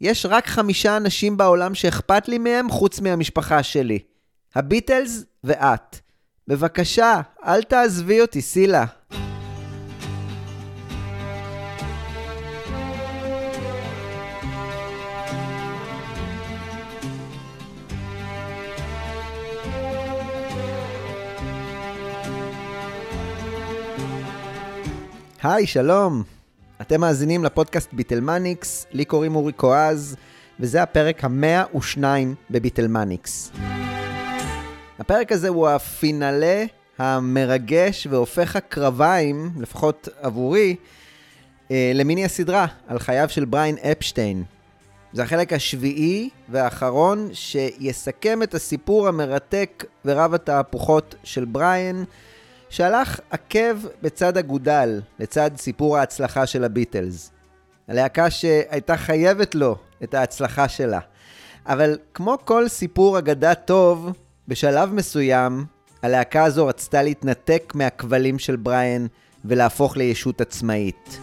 יש רק 5 אנשים בעולם שאכפת לי מהם חוץ מהמשפחה שלי. הביטלס ואת. בבקשה, אל תעזבי אותי, סילה. היי, שלום. אתם מאזינים לפודקאסט ביטלמניקס, לי קוראים אורי קואז, וזה הפרק ה-102 בביטלמניקס. הפרק הזה הוא הפינאלה המרגש והופך הקרביים, לפחות עבורי, למיני הסדרה על חייו של בריין אפשטיין. זה החלק השביעי והאחרון שיסכם את הסיפור המרתק ורב התהפוכות של בריין, שהלך עקב בצד אגודל, לצד סיפור ההצלחה של הביטלס. הלהקה שהייתה חייבת לו את ההצלחה שלה. אבל כמו כל סיפור אגדה טוב, בשלב מסוים, הלהקה הזו רצתה להתנתק מהכבלים של בריין ולהפוך לישות עצמאית.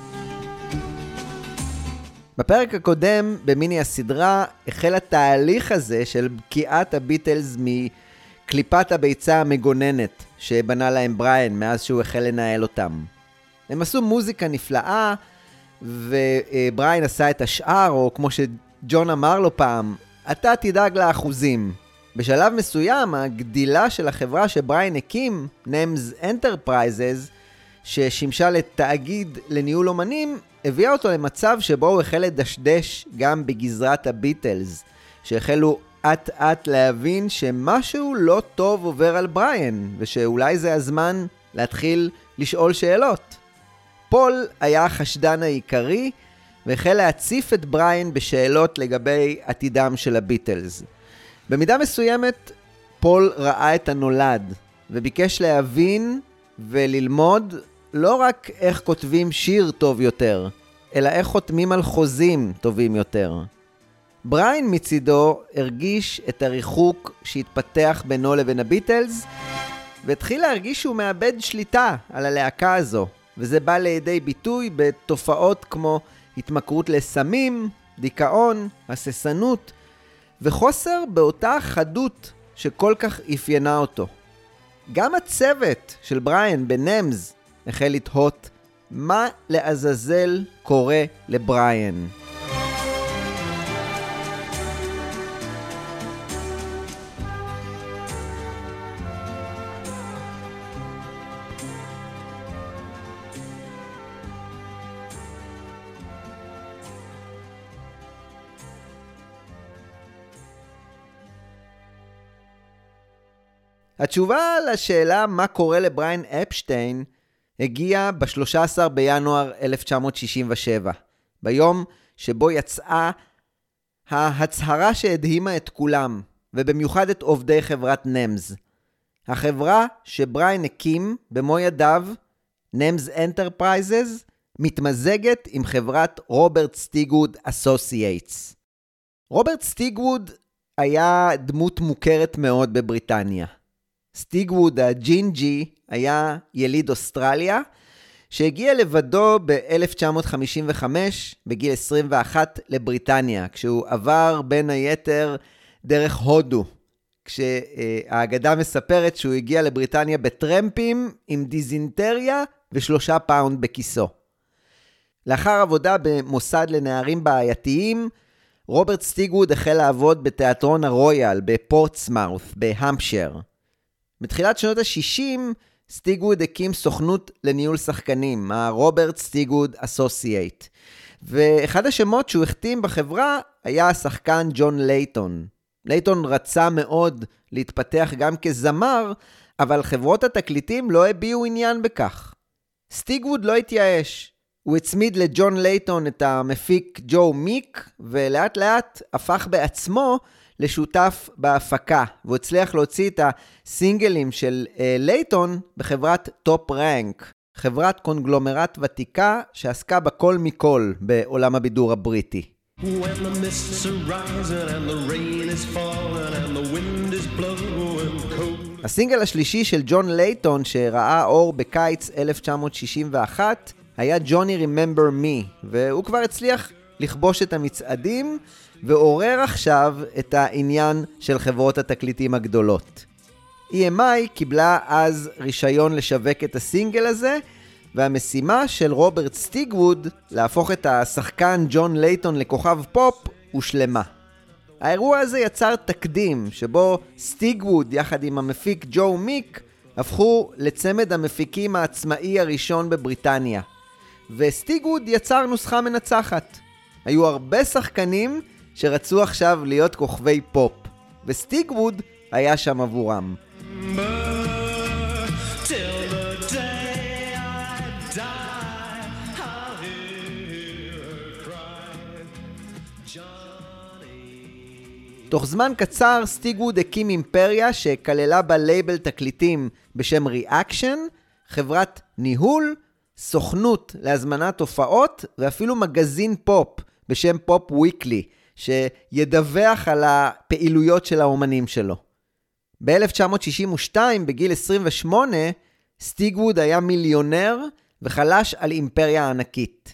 בפרק הקודם, במיני הסדרה, החל התהליך הזה של בקיעת הביטלס מקליפת הביצה המגוננת שבנה להם בריין מאז שהוא החל לנהל אותם. הם עשו מוזיקה נפלאה, ובריין עשה את השאר, או כמו שג'ון אמר לו פעם, אתה תדאג לאחוזים. בשלב מסוים, הגדילה של החברה שבריין הקים, NEMS Enterprises, ששימשה לתאגיד לניהול אומנים, הביאה אותו למצב שבו הוא החל לדשדש גם בגזרת הביטלס, שהחלו עט להבין שמשהו לא טוב עובר על בריין, ושאולי זה הזמן להתחיל לשאול שאלות. פול היה החשדן העיקרי, והחל להציף את בריין בשאלות לגבי עתידם של הביטלס. במידה מסוימת, פול ראה את הנולד, וביקש להבין וללמוד לא רק איך כותבים שיר טוב יותר, אלא איך חותמים על חוזים טובים יותר. בריין מצידו הרגיש את הריחוק שהתפתח בינו לבין הביטלס, והתחיל להרגיש שהוא מאבד שליטה על הלהקה הזו, וזה בא לידי ביטוי בתופעות כמו התמכרות לסמים, דיכאון, הססנות, וחוסר באותה חדות שכל כך אפיינה אותו. גם הצוות של בריין בנמס החל לתהות מה לעזאזל קורה לבריין. התשובה לשאלה מה קורה לבריין אפשטיין הגיעה ב-13 בינואר 1967, ביום שבו יצאה ההצהרה שהדהימה את כולם, ובמיוחד את עובדי חברת NEMS. החברה שבריין הקים במו ידיו, NEMS Enterprises, מתמזגת עם חברת רוברט סטיגווד אסוסייטס. רוברט סטיגווד היה דמות מוכרת מאוד בבריטניה. סטיגווד הג'ינג'י היה יליד אוסטרליה, שהגיע לבדו ב-1955 בגיל 21 לבריטניה, כשהוא עבר בין היתר דרך הודו, כשהאגדה מספרת שהוא הגיע לבריטניה בטרמפים עם דיזינטריה ו3 פאונד בכיסו. לאחר עבודה במוסד לנערים בעייתיים, רוברט סטיגווד החל לעבוד בתיאטרון הרויאל בפורטסמאות' בהמפשר. בתחילת שנות ה-60, סטיגווד הקים סוכנות לניהול שחקנים, הרוברט סטיגווד אסוסייט. ואחד השמות שהוא החתים בחברה היה השחקן ג'ון לייטון. לייטון רצה מאוד להתפתח גם כזמר, אבל חברות התקליטים לא הביעו עניין בכך. סטיגווד לא התייאש. הוא הצמיד לג'ון לייטון את המפיק ג'ו מיק, ולאט לאט הפך בעצמו לשותף בהפקה, והוא הצליח להוציא את הסינגלים של לייטון בחברת טופ רנק, חברת קונגלומרט ותיקה שעסקה בכל מכל בעולם הבידור הבריטי. When the mists are rising and the rain is falling and the wind is blowing cold. הסינגל השלישי של ג'ון לייטון שראה אור בקיץ 1961 היה Johnny Remember Me, והוא כבר הצליח לכבוש את המצעדים, ועורר עכשיו את העניין של חברות התקליטים הגדולות. EMI קיבלה אז רישיון לשווק את הסינגל הזה, והמשימה של רוברט סטיגווד להפוך את השחקן ג'ון לייטון לכוכב פופ הושלמה. האירוע הזה יצר תקדים שבו סטיגווד יחד עם המפיק ג'ו מיק הפכו לצמד המפיקים העצמאי הראשון בבריטניה. וסטיגווד יצר נוסחה מנצחת. היו הרבה שחקנים שרצו עכשיו להיות כוכבי פופ, וסטיגווד היה שם עבורם. תוך זמן קצר סטיגווד הקים אימפריה שכללה בה לייבל תקליטים בשם ריאקשן, חברת ניהול, סוכנות להזמנת הופעות ואפילו מגזין פופ בשם פופ וויקלי שידווח על הפעילויות של האומנים שלו. ב-1962 בגיל 28 סטיגווד היה מיליונר וחלש על אימפריה ענקית.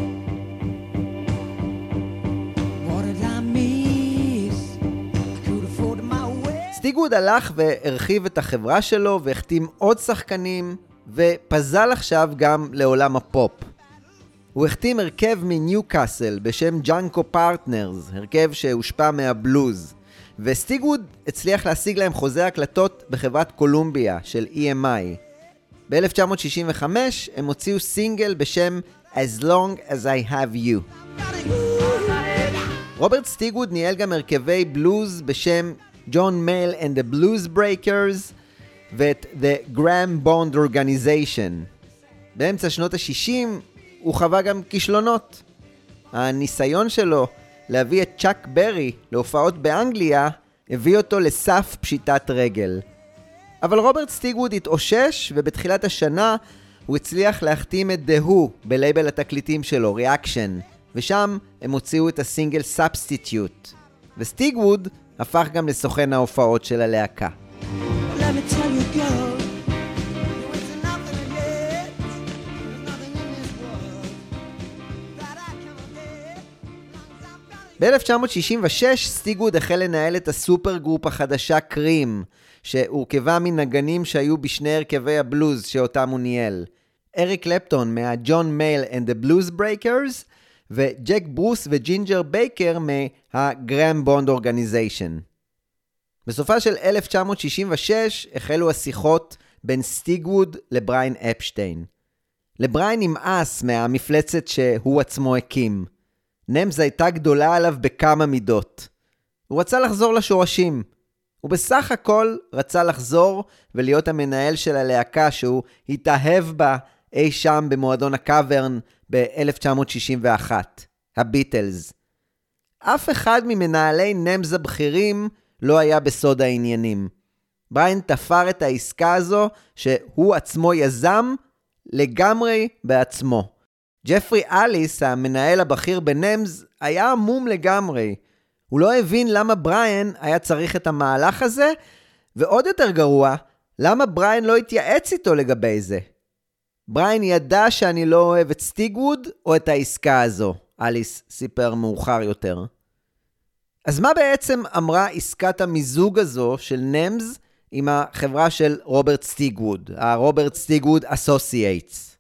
סטיגווד הלך והרחיב את החברה שלו והחתים עוד שחקנים ופזל עכשיו גם לעולם הפופ. הוא החתים הרכב מניוקאסל בשם ג'אנקו פרטנרס, הרכב שהושפע מהבלוז, וסטיגווד הצליח להשיג להם חוזה הקלטות בחברת קולומביה של EMI. ב-1965 הם הוציאו סינגל בשם As Long As I Have You. רוברט סטיגווד ניהל גם הרכבי בלוז בשם John Mayall and the Blues Breakers ואת The Graham Bond Organization. באמצע שנות ה-60 הוא חווה גם כישלונות. הניסיון שלו להביא את צ'אק ברי להופעות באנגליה הביא אותו לסף פשיטת רגל. אבל רוברט סטיגווד התאושש ובתחילת השנה הוא הצליח להחתים את The Who בלייבל התקליטים שלו, Reaction, ושם הם הוציאו את הסינגל Substitute. וסטיגווד הפך גם לסוכן ההופעות של הלהקה. ב-1966 סטיגווד החל לנהל את הסופר גרופ החדשה קרים, שהורכבה מנגנים שהיו בשני הרכבי הבלוז שאותם הוא ניהל. אריק קלפטון מה-John Mayall and the Blues Breakers, וג'ק ברוס וג'ינג'ר בייקר מה-Graham Bond Organization. בסופה של 1966 החלו השיחות בין סטיגווד לבריין אפשטיין. לבריין נמאס מהמפלצת שהוא עצמו הקים. נמז הייתה גדולה עליו בכמה מידות. הוא רצה לחזור לשורשים. הוא בסך הכל רצה לחזור ולהיות המנהל של הלהקה שהוא התאהב בה אי שם במועדון הקאברן ב-1961, הביטלס. אף אחד ממנהלי נמז הבכירים לא היה בסוד העניינים. בריין תפר את העסקה הזו שהוא עצמו יזם לגמרי בעצמו. ג'פרי אליס, המנהל הבכיר בנמז, היה עמום לגמרי. הוא לא הבין למה בריין היה צריך את המהלך הזה, ועוד יותר גרוע, למה בריין לא התייעץ איתו לגבי זה. בריין ידע שאני לא אוהב את סטיגווד או את העסקה הזו, אליס סיפר מאוחר יותר. אז מה בעצם אמרה עסקת המיזוג הזו של נמז עם החברה של רוברט סטיגווד, הרוברט סטיגווד אסוסייטס?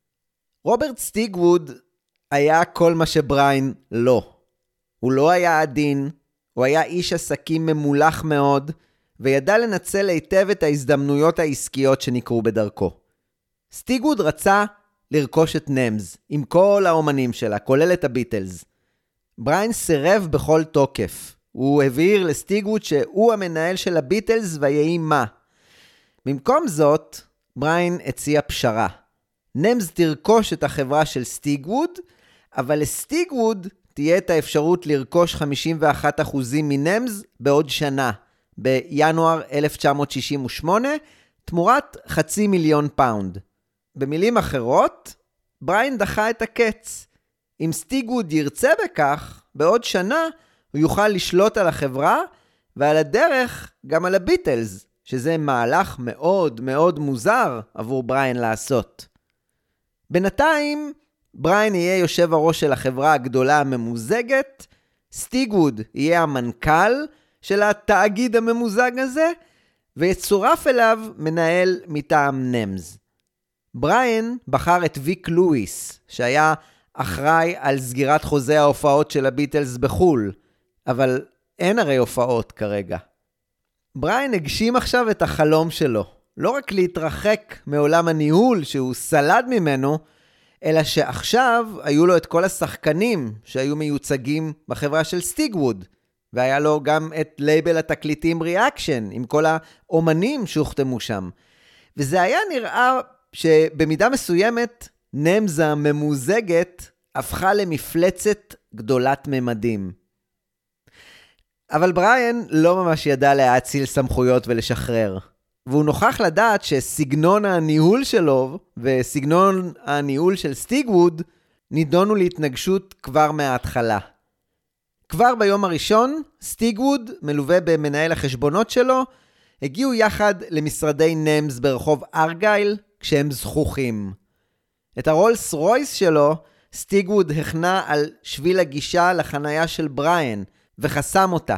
רוברט סטיגווד היה כל מה שבריין לא. הוא לא היה עדין, הוא היה איש עסקים ממולח מאוד, וידע לנצל היטב את ההזדמנויות העסקיות שנקרו בדרכו. סטיגווד רצה לרכוש את נמז, עם כל האומנים שלה, כולל את הביטלס. בריין סירב בכל תוקף. הוא הבהיר לסטיגווד שהוא המנהל של הביטלס ויהי מה. במקום זאת, בריין הציע פשרה. נמז תרכוש את החברה של אבל לסטיגווד תהיה את האפשרות לרכוש 51% מנמז בעוד שנה, בינואר 1968, תמורת £500,000. במילים אחרות, בריין דחה את הקץ. אם סטיגווד ירצה בכך, בעוד שנה הוא יוכל לשלוט על החברה, ועל הדרך גם על הביטלס, שזה מהלך מאוד מאוד מוזר עבור בריין לעשות. בינתיים, בריין יהיה יושב הראש של החברה הגדולה הממוזגת, סטיגווד יהיה המנכ"ל של התאגיד הממוזג הזה, ויצורף אליו מנהל מטעם נמז. בריין בחר את ויק לואיס, שהיה אחראי על סגירת חוזה ההופעות של הביטלס בחול, אבל אין הרי הופעות כרגע. בריין הגשים עכשיו את החלום שלו, לא רק להתרחק מעולם הניהול שהוא סלד ממנו, אלא שעכשיו היו לו את כל השחקנים שהיו מיוצגים בחברה של סטיגווד, והיה לו גם את לייבל התקליטים ריאקשן, עם כל האומנים שהוחתמו שם. וזה היה נראה שבמידה מסוימת, נמז הממוזגת הפכה למפלצת גדולת ממדים. אבל בריין לא ממש ידע להאציל סמכויות ולשחרר. והוא נוכח לדעת שסגנון הניהול שלו וסגנון הניהול של סטיגווד נידונו להתנגשות כבר מההתחלה. כבר ביום הראשון, סטיגווד, מלווה במנהל החשבונות שלו, הגיעו יחד למשרדי נמז ברחוב ארגייל כשהם זכוכים. את הרולס רויס שלו, סטיגווד הכנה על שביל הגישה לחנייה של בריין וחסם אותה.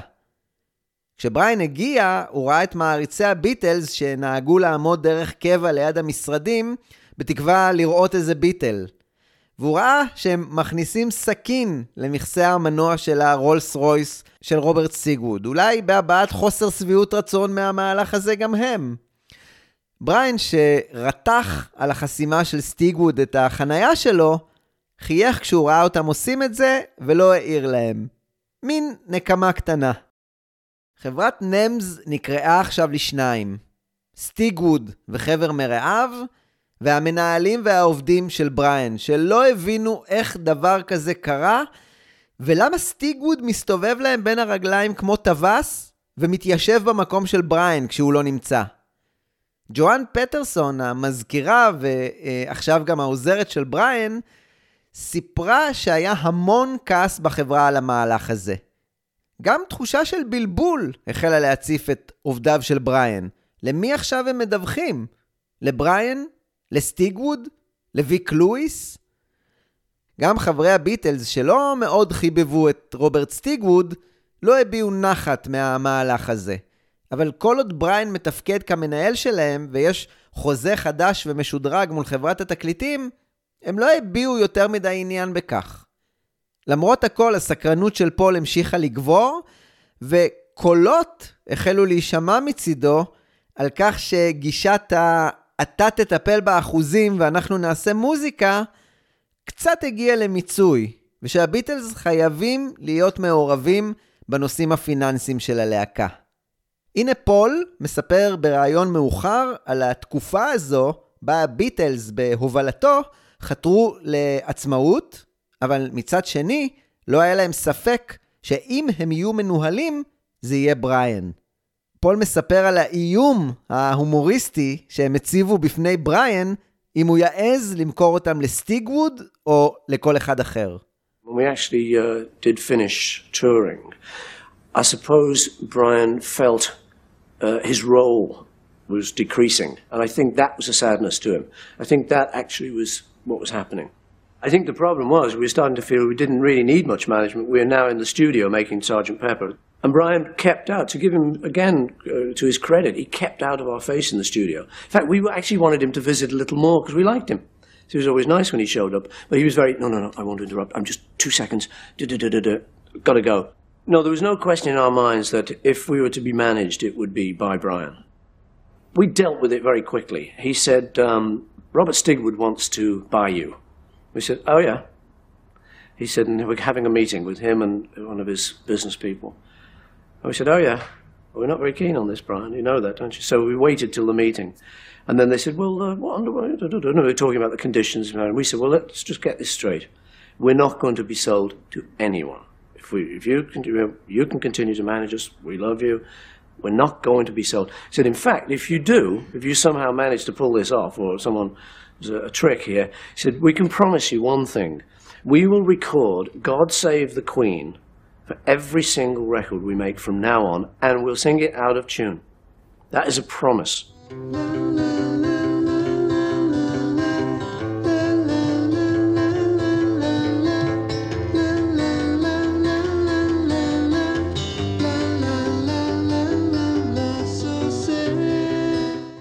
כשבריין הגיע, הוא ראה את מעריצי הביטלס שנהגו לעמוד דרך קבע ליד המשרדים, בתקווה לראות איזה ביטל. והוא ראה שהם מכניסים סכין למכסה המנוע של הרולס רויס של רוברט סטיגווד. אולי בהבעת חוסר סביעות רצון מהמהלך הזה גם הם. בריין שרתח על החסימה של סטיגווד את החנייה שלו, חייך כשהוא ראה אותם עושים את זה ולא העיר להם. מין נקמה קטנה. חברת נמז נקראה עכשיו לשניים. סטיגווד וחבר מרעיו, והמנהלים והעובדים של בריין, שלא הבינו איך דבר כזה קרה, ולמה סטיגווד מסתובב להם בין הרגליים כמו טווס, ומתיישב במקום של בריין כשהוא לא נמצא. ג'ואן פטרסון, המזכירה ועכשיו גם העוזרת של בריין, סיפרה שהיה המון כעס בחברה על המהלך הזה. גם תחושה של בלבול החלה להציף את עובדיו של בריין. למי עכשיו הם מדווחים? לבריין? לסטיגווד? לוויק לואיס? גם חברי הביטלס שלא מאוד חיבבו את רוברט סטיגווד, לא הביעו נחת מהמהלך הזה. אבל כל עוד בריין מתפקד כמנהל שלהם, ויש חוזה חדש ומשודרג מול חברת התקליטים, הם לא הביעו יותר מדי עניין בכך. למרות הכל, הסקרנות של פול המשיכה לגבור, וקולות החלו להישמע מצידו על כך שגישת אתה תטפל באחוזים ואנחנו נעשה מוזיקה, קצת הגיע למיצוי, ושהביטלס חייבים להיות מעורבים בנושאים הפיננסיים של הלהקה. הנה פול מספר ברעיון מאוחר על התקופה הזו, בה הביטלס בהובלתו חתרו לעצמאות, אבל מצד שני לא היה להם ספק שאם הם יהיו מנוהלים, זה יהיה בריין. פול מספר על האיום ההומוריסטי שהם הציבו בפני בריין, אם הוא יעז למכור אותם לסטיגווד או לכל אחד אחר. When we actually did finish touring, I suppose Brian felt his role was decreasing, and I think that was a sadness to him. I think that actually was what was happening. I think the problem was we were starting to feel we didn't really need much management. We are now in the studio making Sgt. Pepper. And Brian kept out, to give him, again, to his credit, he kept out of our face in the studio. In fact, we actually wanted him to visit a little more because we liked him. So it was always nice when he showed up. But he was very, no, I won't interrupt. I'm just 2 seconds. Got to go. No, there was no question in our minds that if we were to be managed, it would be by Brian. We dealt with it very quickly. He said, Robert Stigwood wants to buy you. We said, oh yeah. He said, and we're having a meeting with him and one of his business people. And we said, oh yeah, well, we're not very keen on this, Brian. You know that, don't you? So we waited till the meeting. And then they said, well, what underway? No, we're talking about the conditions. And we said, well, let's just get this straight. We're not going to be sold to anyone. If you can continue to manage us, we love you. We're not going to be sold. He said, in fact, if you somehow manage to pull this off, or someone, there's a trick here, he said, we can promise you one thing. We will record God Save the Queen for every single record we make from now on, and we'll sing it out of tune. That is a promise.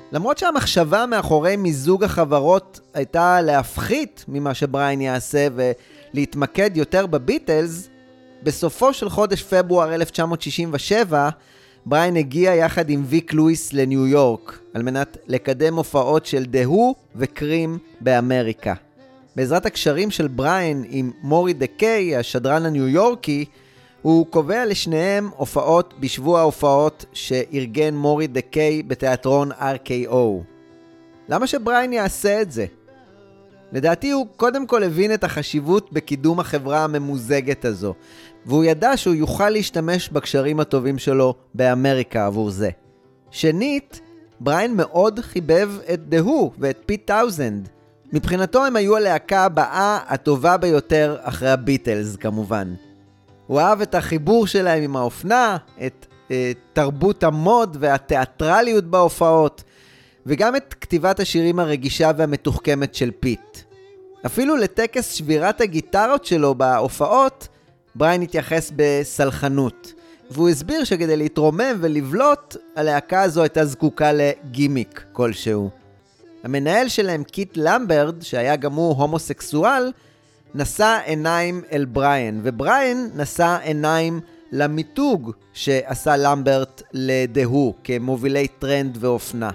למרות שהמחשבה מאחורי מיזוג החברות הייתה להפחית ממה שבריין יעשה ולהתמקד יותר בביטלס, בסופו של חודש פברואר 1967, בריין הגיע יחד עם ויק לואיס לניו יורק, על מנת לקדם הופעות של The Who וקרים באמריקה. בעזרת הקשרים של בריין עם מורי דקיי, השדרן הניו יורקי, הוא קובע לשניהם הופעות בשבוע ההופעות שארגן מורי דקיי בתיאטרון RKO. למה שבריין יעשה את זה? לדעתי הוא קודם כל הבין את החשיבות בקידום החברה הממוזגת הזו, והוא ידע שהוא יוכל להשתמש בקשרים הטובים שלו באמריקה עבור זה. שנית, בריין מאוד חיבב את The Who ואת פיט טאוזנד. מבחינתו הם היו הלהקה הבאה הטובה ביותר אחרי הביטלס כמובן. הוא אהב את החיבור שלהם עם האופנה, את תרבות המוד והתיאטרליות בהופעות, וגם את כתיבת השירים הרגישה והמתוחכמת של פיט. אפילו לטקס שבירת הגיטרות שלו בהופעות, בריין התייחס בסלחנות, והוא הסביר שכדי להתרומם ולבלוט, הלהקה הזו הייתה זקוקה לגימיק כלשהו. המנהל שלהם, קיט למברד, שהיה גם הוא הומוסקסואל, נשא עיניים אל בריין, ובריין נשא עיניים למיתוג שעשה למברט ל-The Who כמובילי טרנד ואופנה.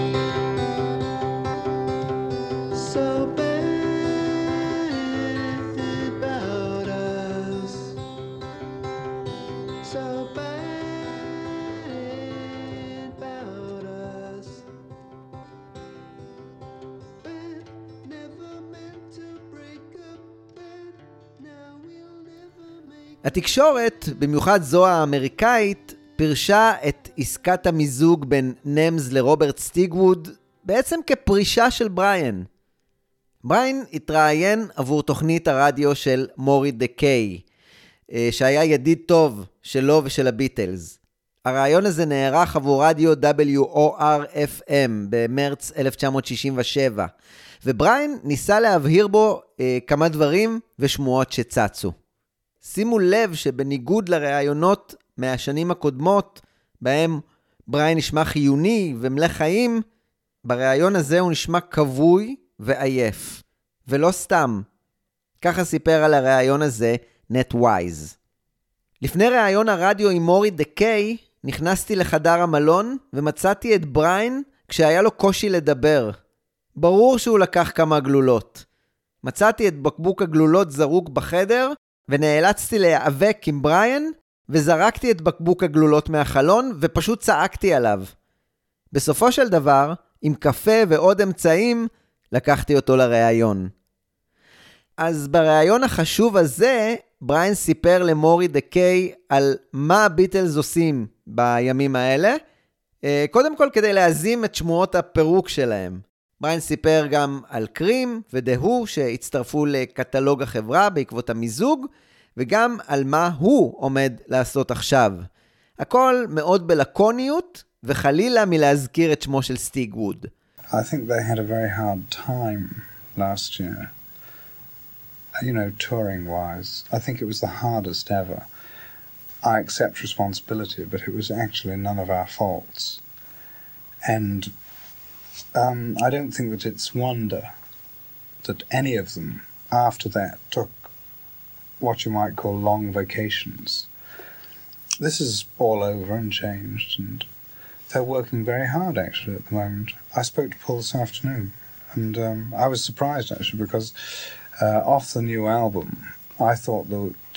התקשורת, במיוחד זו האמריקאית, פירשה את עסקת המיזוג בין נמס לרוברט סטיגווד בעצם כפרישה של בריין. בריין התראיין עבור תוכנית הרדיו של מורי דקיי, שהיה ידיד טוב שלו ושל הביטלס. הרעיון הזה נערך עבור רדיו WOR-FM במרץ 1967, ובריין ניסה להבהיר בו כמה דברים ושמועות שצצו. שימו לב שבניגוד לראיונות מהשנים הקודמות, בהם בריין נשמע חיוני ומלא חיים, בראיון הזה הוא נשמע כבוי ועייף. ולא סתם. ככה סיפר על הראיון הזה נט ווייז. לפני ראיון הרדיו עם מורי דקיי, נכנסתי לחדר המלון ומצאתי את בריין כשהיה לו קושי לדבר. ברור שהוא לקח כמה גלולות. מצאתי את בקבוק הגלולות זרוק בחדר, ונאלצתי להיאבק עם בריין, וזרקתי את בקבוק הגלולות מהחלון, ופשוט צעקתי עליו. בסופו של דבר, עם קפה ועוד אמצעים, לקחתי אותו לראיון. אז בראיון החשוב הזה, בריין סיפר למורי דקיי על מה הביטלס עושים בימים האלה, קודם כל כדי להזים את שמועות הפירוק שלהם. בריין סיפר גם על קרים ו-The Who שהצטרפו לקטלוג החברה בעקבות המיזוג, וגם על מה הוא עומד לעשות עכשיו. הכל מאוד בלקוניות, וחלילה מלהזכיר את שמו של סטיג ווד. I think they had a very hard time last year. You know, touring-wise. I think it was the hardest ever. I accept responsibility, but it was actually none of our faults. And I don't think that it's wonder that any of them, after that, took what you might call long vacations. This is all over and changed, and they're working very hard, actually, at the moment. I spoke to Paul this afternoon, and I was surprised, actually, because off the new album, I thought that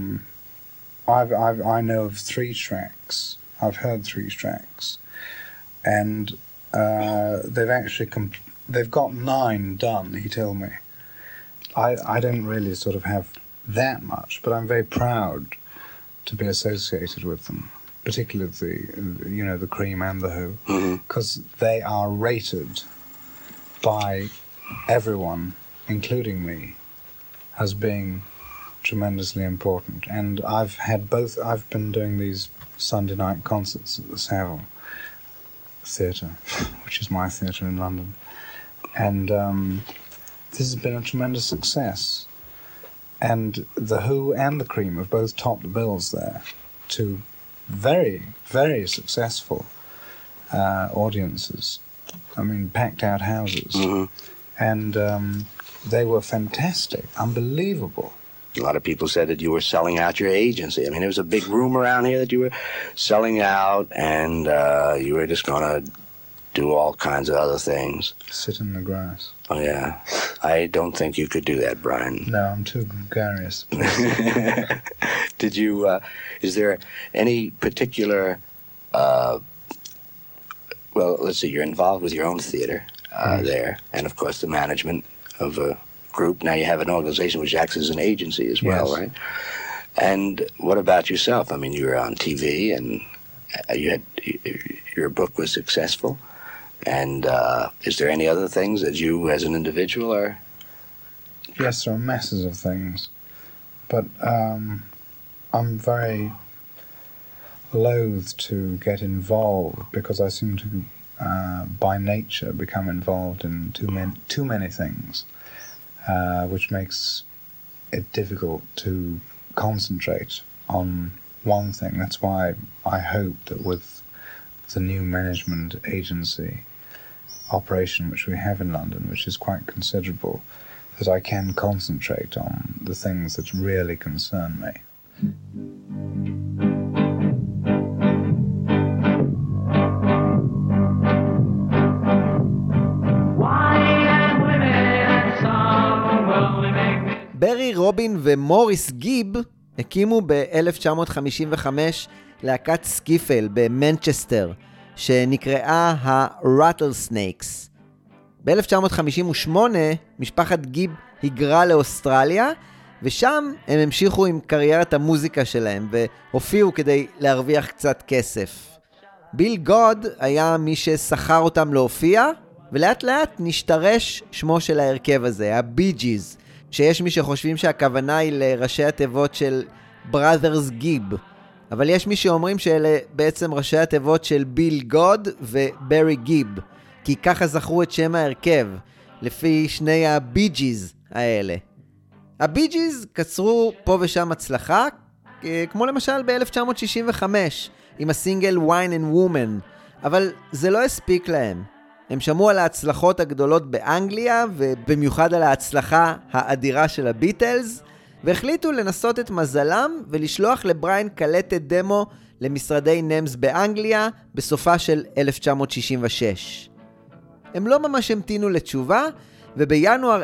I know of 3 tracks. I've heard 3 tracks, and they've actually they've got 9 done, he told me. I don't really sort of have that much, but I'm very proud to be associated with them, particularly the Cream and the Who, because they are rated by everyone, including me, as being tremendously important. And I've been doing these Sunday night concerts at the Savile Theatre, which is my theatre in London, and this has been a tremendous success. And the Who and the Cream have both topped the bills there to very, very successful audiences. I mean, packed out houses. And they were fantastic, unbelievable. A lot of people said that you were selling out your agency. I mean, there was a big rumor around here that you were selling out and you were just going to do all kinds of other things. Sit in the grass. Oh, yeah. I don't think you could do that, Brian. No, I'm too gregarious. Did you, is there any particular, well, let's see, you're involved with your own theater there, and of course the management of a group. Now you have an organization which acts as an agency as well, Yes. right? And what about yourself? I mean, you were on TV and your book was successful. And is there any other things that you as an individual are? Yes, there are masses of things. But I'm very loath to get involved because I seem to, by nature, become involved in too many things, which makes it difficult to concentrate on one thing. That's why I hope that with the new management agency operation which we have in London, which is quite considerable, that I can concentrate on the things that really concern me. ברי רובין ומוריס גיב הקימו ב-1955 להקת סקיפל במנצ'סטר, שנקראה ה-Rattlesnakes. ב-1958 משפחת גיב היגרה לאוסטרליה, ושם הם המשיכו עם קריירת המוזיקה שלהם, והופיעו כדי להרוויח קצת כסף. ביל גוד היה מי ששכר אותם להופיע, ולאט לאט נשתרש שמו של ההרכב הזה, הבי ג'יז, שיש מי שחושבים שהכוונה היא לראשי התיבות של Brothers גיב, אבל יש מי שאומרים שאלה בעצם ראשי התיבות של ביל גוד וברי גיב, כי ככה זכרו את שם ההרכב, לפי שני הבי ג'יז האלה. הבי ג'יז קצרו פה ושם הצלחה, כמו למשל ב-1965, עם הסינגל Wine and Woman, אבל זה לא הספיק להם. הם שמעו על ההצלחות הגדולות באנגליה, ובמיוחד על ההצלחה האדירה של הביטלס, והחליטו לנסות את מזלם ולשלוח לבריין קלטת דמו למשרדי נמס באנגליה בסופה של 1966. הם לא ממש המתינו לתשובה, ובינואר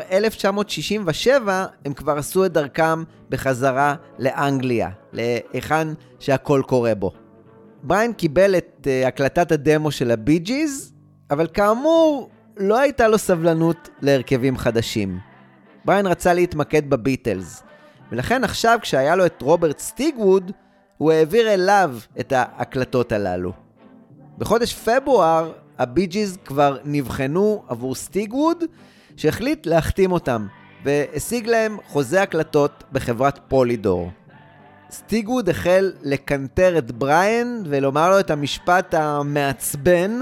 1967 הם כבר עשו את דרכם בחזרה לאנגליה, להיכן שהכל קורה בו. בריין קיבל את הקלטת הדמו של הבי ג'יז, אבל כאמור לא הייתה לו סבלנות להרכבים חדשים. בריין רצה להתמקד בביטלס, ולכן עכשיו כשהיה לו את רוברט סטיגווד, הוא העביר אליו את ההקלטות הללו. בחודש פברואר הבי ג'יז כבר נבחנו עבור סטיגווד, שהחליט להחתים אותם, והשיג להם חוזה הקלטות בחברת פולידור. סטיגווד החל לקנטר את בריין ולומר לו את המשפט המעצבן,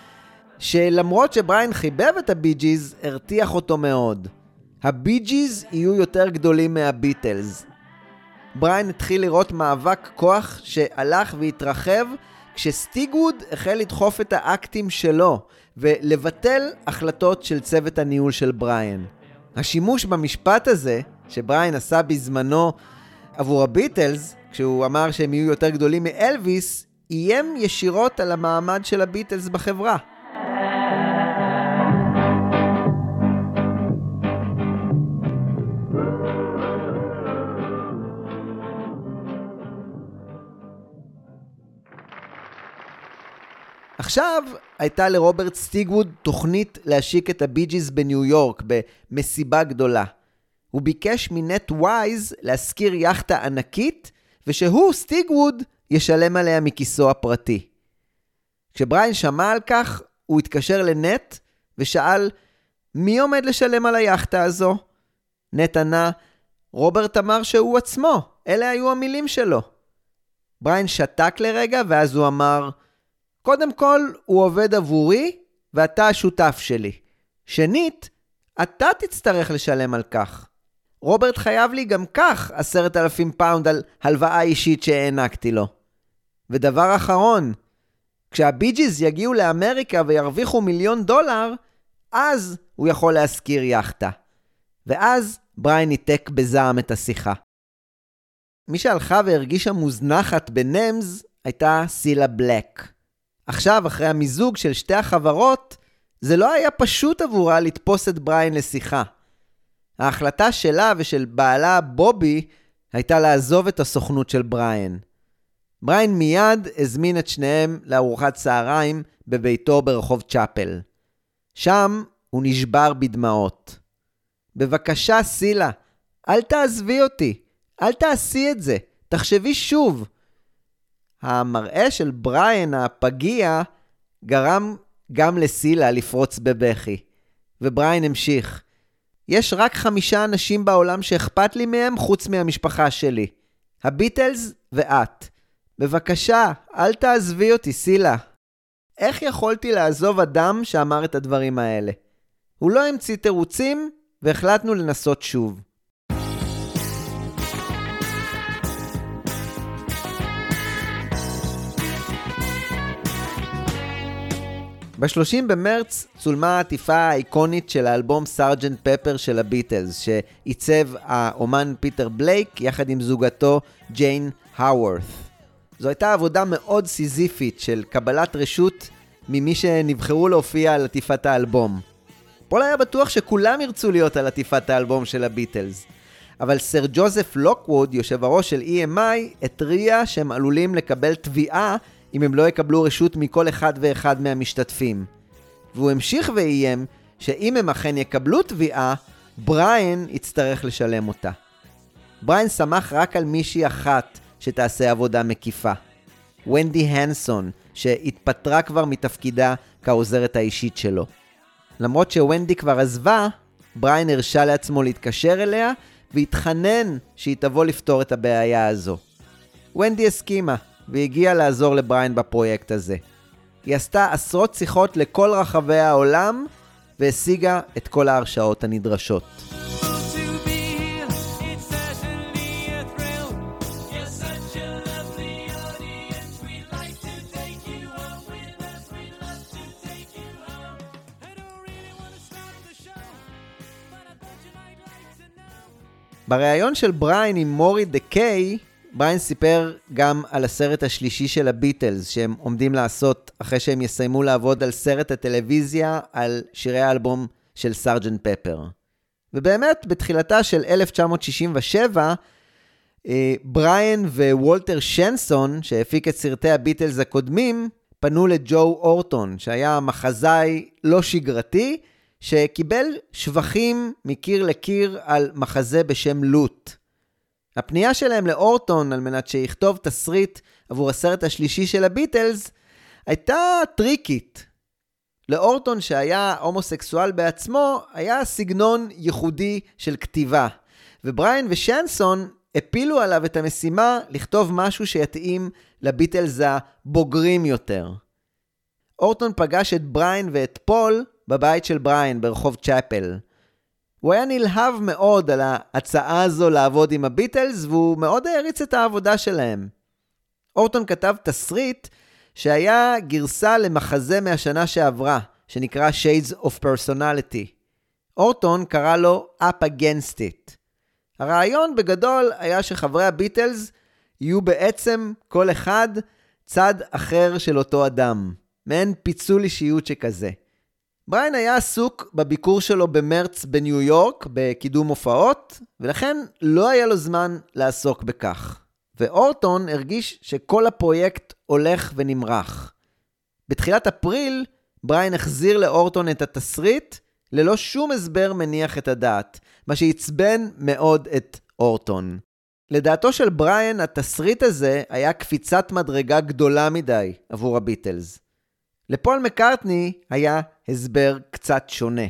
שלמרות שבריין חיבב את הבי ג'יז, הרתיח אותו מאוד. הבי ג'יז יהיו יותר גדולים מהביטלס. בריין התחיל לראות מאבק כוח שהלך והתרחב, כשסטיגווד החל לדחוף את האקטים שלו, ולבטל החלטות של צוות הניהול של בריין. השימוש במשפט הזה, שבריין עשה בזמנו עבור הביטלס, כשהוא אמר שהם יהיו יותר גדולים מאלוויס, איים ישירות על המעמד של הביטלס בחברה. עכשיו הייתה לרוברט סטיגווד תוכנית להשיק את הבי ג'יז בניו יורק במסיבה גדולה. הוא ביקש מנט ווייז להזכיר יחטה ענקית, ושהוא, סטיגווד, ישלם עליה מכיסו הפרטי. כשבריין שמע על כך, הוא התקשר לנט ושאל, מי עומד לשלם על היחטה הזו? נט ענה, רוברט אמר שהוא עצמו, אלה היו המילים שלו. בריין שתק לרגע ואז הוא אמר, קודם כל הוא עובד עבורי ואתה השותף שלי. שנית, אתה תצטרך לשלם על כך. רוברט חייב לי גם כך 10,000 פאונד על הלוואה אישית שהענקתי לו. ודבר אחרון, כשהבי-ג'יז יגיעו לאמריקה וירוויחו $1,000,000, אז הוא יכול להזכיר יחטה. ואז בריין ניתק בזעם את השיחה. מי שהלכה והרגישה מוזנחת בנמז הייתה סילה בלק. עכשיו, אחרי המיזוג של שתי החברות, זה לא היה פשוט עבורה לתפוס את בריין לשיחה. ההחלטה שלה ושל בעלה בובי הייתה לעזוב את הסוכנות של בריין. בריין מיד הזמין את שניהם לארוחת צהריים בביתו ברחוב צ'אפל. שם הוא נשבר בדמעות. בבקשה סילה, אל תעזבי אותי, אל תעשי את זה, תחשבי שוב. המראה של בריין הפגיע גרם גם לסילה לפרוץ בבכי, ובריין המשיך. יש רק 5 אנשים בעולם שאכפת לי מהם חוץ מהמשפחה שלי. הביטלס ואת. בבקשה, אל תעזבי אותי, סילה. איך יכולתי לעזוב אדם שאמר את הדברים האלה? הוא לא המציא תירוצים, והחלטנו לנסות שוב. ב-30 במרץ צולמה העטיפה האיקונית של האלבום סארג'נט פפר של הביטלס, שעיצב האומן פיטר בלייק יחד עם זוגתו ג'יין האוורת. זו הייתה עבודה מאוד סיזיפית של קבלת רשות ממי שנבחרו להופיע על עטיפת האלבום. פול היה בטוח שכולם ירצו להיות על עטיפת האלבום של הביטלס, אבל סר ג'וזף לוקווד, יושב הראש של EMI, התריע שהם עלולים לקבל תביעה אם הם לא יקבלו רשות מכל אחד ואחד מהמשתתפים. והוא המשיך ואיים שאם הם אכן יקבלו תביעה, בריין יצטרך לשלם אותה. בריין שמח רק על מישהי אחת שתעשה עבודה מקיפה. ונדי הנסון, שהתפטרה כבר מתפקידה כעוזרת האישית שלו. למרות שוונדי כבר עזבה, בריין הרשה לעצמו להתקשר אליה והתחנן שהיא תבוא לפתור את הבעיה הזו. ונדי הסכימה והגיעה לעזור לבריין בפרויקט הזה. היא עשתה עשרות שיחות לכל רחבי העולם והשיגה את כל ההרשאות הנדרשות. בריאיון של בריין עם מורי דקיי, בריין סיפר גם על הסרט השלישי של הביטלס, שהם עומדים לעשות אחרי שהם יסיימו לעבוד על סרט הטלוויזיה על שירי האלבום של סארג'נט פפר. ובאמת, בתחילתה של 1967, בריין ווולטר שנסון, שהפיק את סרטי הביטלס הקודמים, פנו לג'ו אורטון, שהיה מחזאי לא שגרתי, שקיבל שבחים מקיר לקיר על מחזה בשם לוט. הפנייה שלהם לאורטון על מנת שיכתוב תסריט עבור הסרט השלישי של הביטלס הייתה טריקית. לאורטון שהיה הומוסקסואל בעצמו היה סגנון ייחודי של כתיבה, ובריין ושנסון הפילו עליו את המשימה לכתוב משהו שיתאים לביטלס הבוגרים יותר. אורטון פגש את בריין ואת פול בבית של בריין ברחוב צ'אפל. הוא היה נלהב מאוד על ההצעה הזו לעבוד עם הביטלס, והוא מאוד העריץ את העבודה שלהם. אורטון כתב תסריט שהיה גרסה למחזה מהשנה שעברה, שנקרא Shades of Personality. אורטון קרא לו Up Against It. הרעיון בגדול היה שחברי הביטלס יהיו בעצם כל אחד צד אחר של אותו אדם. מעין פיצול אישיות שכזה. בריין היה עסוק בביקור שלו במרץ בניו יורק בקידום הופעות, ולכן לא היה לו זמן לעסוק בכך. ואורטון הרגיש שכל הפרויקט הולך ונמרח. בתחילת אפריל, בריין החזיר לאורטון את התסריט, ללא שום הסבר מניח את הדעת, מה שעצבן מאוד את אורטון. לדעתו של בריין, התסריט הזה היה קפיצת מדרגה גדולה מדי עבור הביטלס. לפול מקארטני היה הסבר קצת שונה.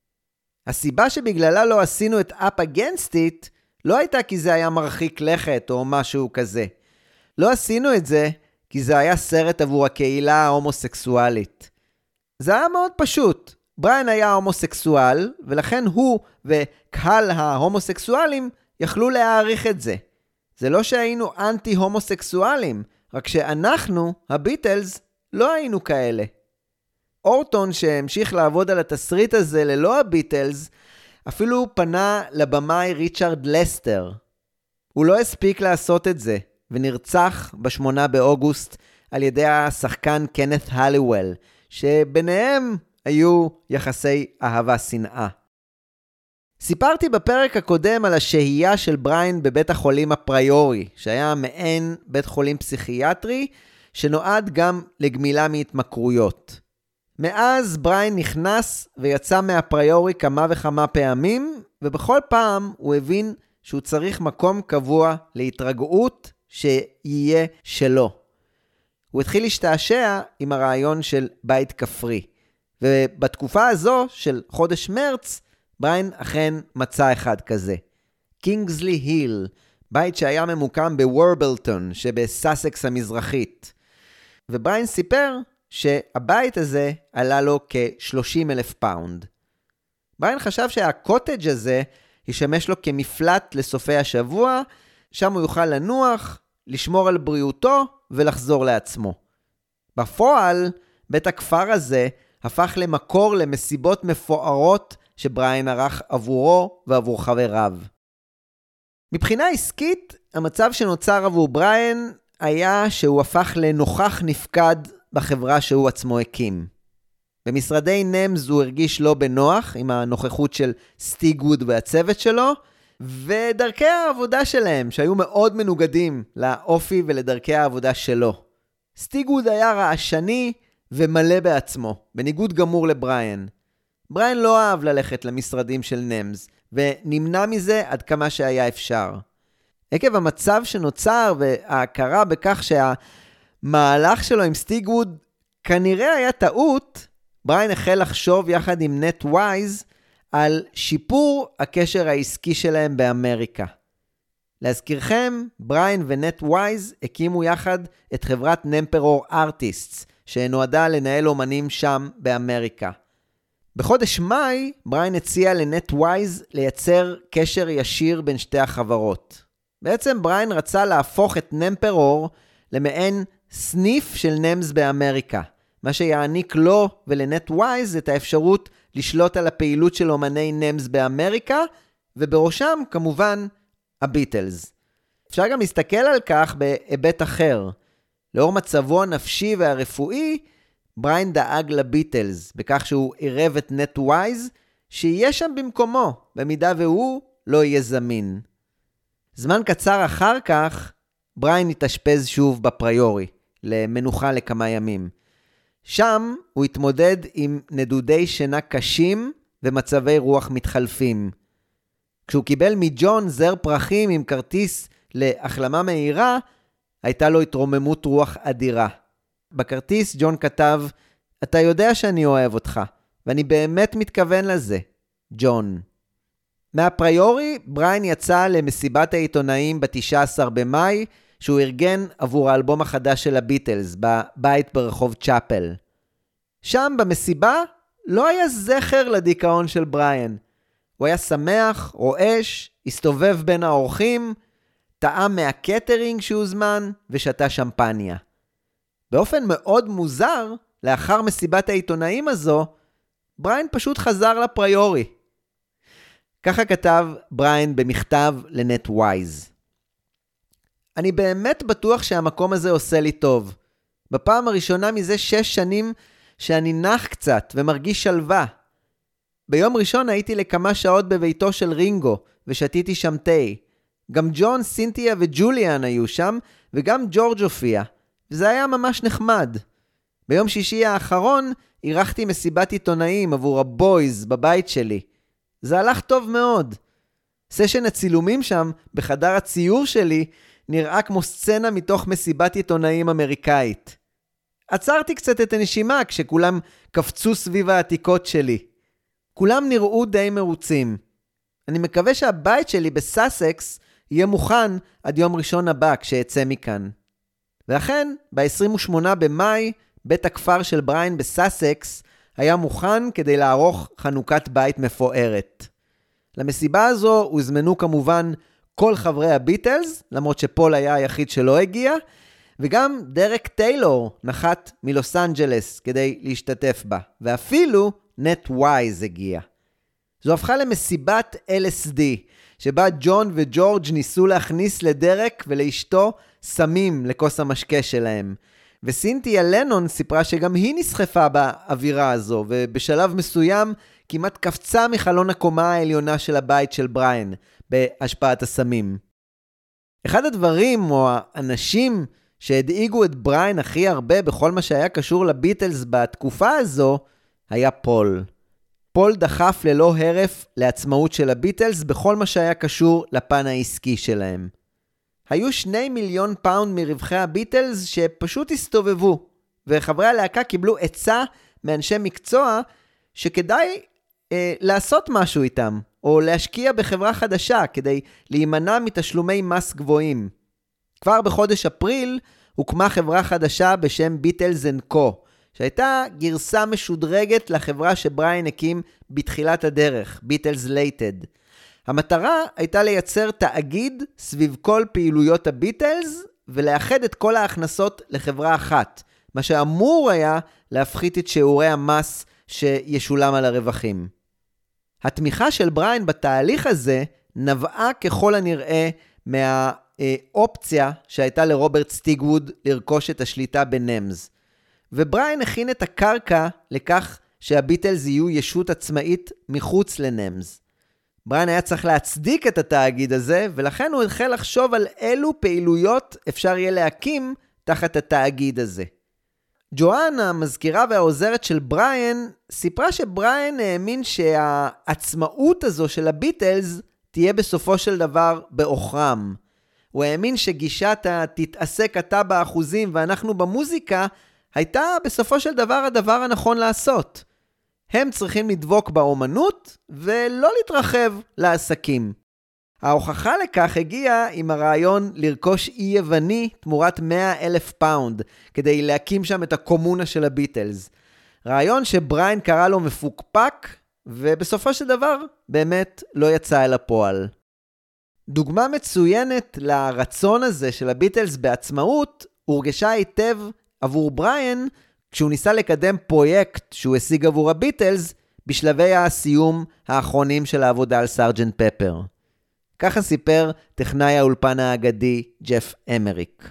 הסיבה שבגללה לא עשינו את Up Against It לא הייתה כי זה היה מרחיק לכת או משהו כזה. לא עשינו את זה כי זה היה סרט עבור הקהילה ההומוסקסואלית. זה היה מאוד פשוט. בריין היה הומוסקסואל, ולכן הוא וקהל ההומוסקסואלים יכלו להעריך את זה. זה לא שהיינו אנטי הומוסקסואלים, רק שאנחנו, הביטלס, לא היינו כאלה. אורטון, שהמשיך לעבוד על התסריט הזה ללא הביטלס, אפילו פנה לבמאי ריצ'רד לסטר. הוא לא הספיק לעשות את זה, ונרצח ב8 באוגוסט על ידי השחקן קנת הליוול, שביניהם היו יחסי אהבה-שנאה. סיפרתי בפרק הקודם על השהייה של בריין בבית החולים הפריורי, שהיה מעין בית חולים פסיכיאטרי, שנועד גם לגמילה מהתמכרויות. מאז בריין נכנס ויצא מהפריורי כמה וכמה פעמים, ובכל פעם הוא הבין שהוא צריך מקום קבוע להתרגעות שיהיה שלו. הוא התחיל להשתעשע עם הרעיון של בית כפרי, ובתקופה הזו של חודש מרץ, בריין אכן מצא אחד כזה. קינגסלי היל, בית שהיה ממוקם בוורבלטון שבסאסקס המזרחית. ובריין סיפר שהבית הזה עלה לו כ-30,000 פאונד. בריין חשב שהקוטג' הזה ישמש לו כמפלט לסופי השבוע, שם הוא יוכל לנוח, לשמור על בריאותו ולחזור לעצמו. בפועל, בית הכפר הזה הפך למקור למסיבות מפוארות שבריין ערך עבורו ועבור חבריו. מבחינה עסקית, המצב שנוצר עבור בריין היה שהוא הפך לנוכח נפקד בחברה שהוא עצמו הקים. במשרדי נמס הוא הרגיש לא בנוח עם הנוכחות של סטיג ווד והצוות שלו, ודרכי העבודה שלהם שהיו מאוד מנוגדים לאופי ולדרכי העבודה שלו. סטיג ווד היה רעשני ומלא בעצמו, בניגוד גמור לבריין. בריין לא אהב ללכת למשרדים של נמס, ונמנע מזה עד כמה שהיה אפשר. עקב המצב שנוצר וההכרה בכך שהמהלך שלו עם סטיג ווד כנראה היה טעות, בריין החל לחשוב יחד עם נט ווייז על שיפור הקשר העסקי שלהם באמריקה. להזכירכם, בריין ונט ווייז הקימו יחד את חברת נמפרור ארטיסטס, שנועדה לנהל אומנים שם באמריקה. בחודש מאי, בריין הציע לנט ווייז לייצר קשר ישיר בין שתי החברות. בעצם בריין רצה להפוך את נמפרור למעין סניף של נמס באמריקה, מה שיעניק לו ולנט ווייז את האפשרות לשלוט על הפעילות של אומני נמס באמריקה, ובראשם כמובן הביטלס. אפשר גם להסתכל על כך בהיבט אחר. לאור מצבו הנפשי והרפואי, בריין דאג לביטלס, בכך שהוא עירב את נט ווייז, שיהיה שם במקומו, במידה והוא לא יהיה זמין. זמן קצר אחר כך, בריין התאשפז שוב בפריורי, למנוחה לכמה ימים. שם הוא התמודד עם נדודי שינה קשים ומצבי רוח מתחלפים. כשהוא קיבל מג'ון זר פרחים עם כרטיס להחלמה מהירה, הייתה לו התרוממות רוח אדירה. בכרטיס ג'ון כתב, אתה יודע שאני אוהב אותך, ואני באמת מתכוון לזה, ג'ון. מהפריורי, בריין יצא למסיבת העיתונאים ב-19 במאי, שהוא ארגן עבור האלבום החדש של הביטלס, בבית ברחוב צ'אפל. שם במסיבה לא היה זכר לדיכאון של בריין. הוא היה שמח, רועש, הסתובב בין האורחים, טעם מהקטרינג שהוזמן ושתה שמפניה. באופן מאוד מוזר, לאחר מסיבת העיתונאים הזו, בריין פשוט חזר לפריורי. ככה כתב בריין במכתב לנט ווייז. אני באמת בטוח שהמקום הזה עושה לי טוב. בפעם הראשונה מזה 6 שנים שאני נח קצת ומרגיש שלווה. ביום ראשון הייתי לכמה שעות בביתו של רינגו ושתיתי שם תה. גם ג'ון, סינתיה וג'וליאן היו שם וגם ג'ורג' הופיע. וזה היה ממש נחמד. ביום שישי האחרון ערכתי מסיבת עיתונאים עבור הבויז בבית שלי. זה הלך טוב מאוד. סשן הצילומים שם בחדר הציור שלי נראה כמו סצנה מתוך מסיבת עיתונאים אמריקאית. עצרתי קצת את הנשימה כשכולם קפצו סביב העתיקות שלי. כולם נראו די מרוצים. אני מקווה שהבית שלי בסאסקס יהיה מוכן עד יום ראשון הבא כשיצא מכאן. ואכן, ב-28 במאי, בית הכפר של בריין בסאסקס היה מוכן כדי לערוך חנוכת בית מפוארת. למסיבה הזו הוזמנו כמובן כל חברי הביטלס, למרות שפול היה היחיד שלא הגיע, וגם דרק טיילור נחת מלוס אנג'לס כדי להשתתף בה, ואפילו נט ווייז הגיע. זו הפכה למסיבת LSD, שבה ג'ון וג'ורג' ניסו להכניס לדרק ולאשתו סמים לכוס המשקה שלהם. וסינתיה לנון סיפרה שגם היא נסחפה באווירה הזו, ובשלב מסוים כמעט קפצה מחלון הקומה העליונה של הבית של בריין, בהשפעת הסמים. אחד הדברים או האנשים שהדאיגו את בריין הכי הרבה בכל מה שהיה קשור לביטלס בתקופה הזו, היה פול. פול דחף ללא הרף לעצמאות של הביטלס בכל מה שהיה קשור לפן העסקי שלהם. היו 2 מיליון פאונד מרווחי הביטלס שפשוט הסתובבו, וחברי הלהקה קיבלו עצה מאנשי מקצוע שכדאי לעשות משהו איתם, או להשקיע בחברה חדשה כדי להימנע מתשלומי מס גבוהים. כבר בחודש אפריל הוקמה חברה חדשה בשם ביטלס אנד קו, שהייתה גרסה משודרגת לחברה שבריין הקים בתחילת הדרך, ביטלס לייטד. המטרה הייתה לייצר תאגיד סביב כל פעילויות הביטלס, ולאחד את כל ההכנסות לחברה אחת, מה שאמור היה להפחית את שיעורי המס שישולם על הרווחים. התמיכה של בריין בתהליך הזה נבעה ככל הנראה מהאופציה שהייתה לרוברט סטיגווד לרכוש את השליטה בנמס. ובריין הכין את הקרקע לכך שהביטלס יהיו ישות עצמאית מחוץ לנמס. בריין היה צריך להצדיק את התאגיד הזה, ולכן הוא התחיל לחשוב על אילו פעילויות אפשר יהיה להקים תחת התאגיד הזה. ג'ואן, המזכירה והעוזרת של בריין, סיפרה שבריין האמין שהעצמאות הזו של הביטלס תהיה בסופו של דבר באוכרם. הוא האמין שגישת תתעסק אתה באחוזים ואנחנו במוזיקה, הייתה בסופו של דבר הדבר הנכון לעשות. הם צריכים לדבוק באומנות ולא להתרחב לעסקים. ההוכחה לכך הגיעה עם הרעיון לרכוש אי יווני תמורת 100,000 פאונד, כדי להקים שם את הקומונה של הביטלס. רעיון שבריין קרא לו מפוקפק, ובסופו של דבר באמת לא יצא אל הפועל. דוגמה מצוינת לרצון הזה של הביטלס בעצמאות, הורגשה היטב עבור בריין, כשהוא ניסה לקדם פרויקט שהוא השיג עבור הביטלס, בשלבי הסיום האחרונים של העבודה על סארג'נט פפר. ככה סיפר טכנאי האולפן האגדי ג'ף אמריק.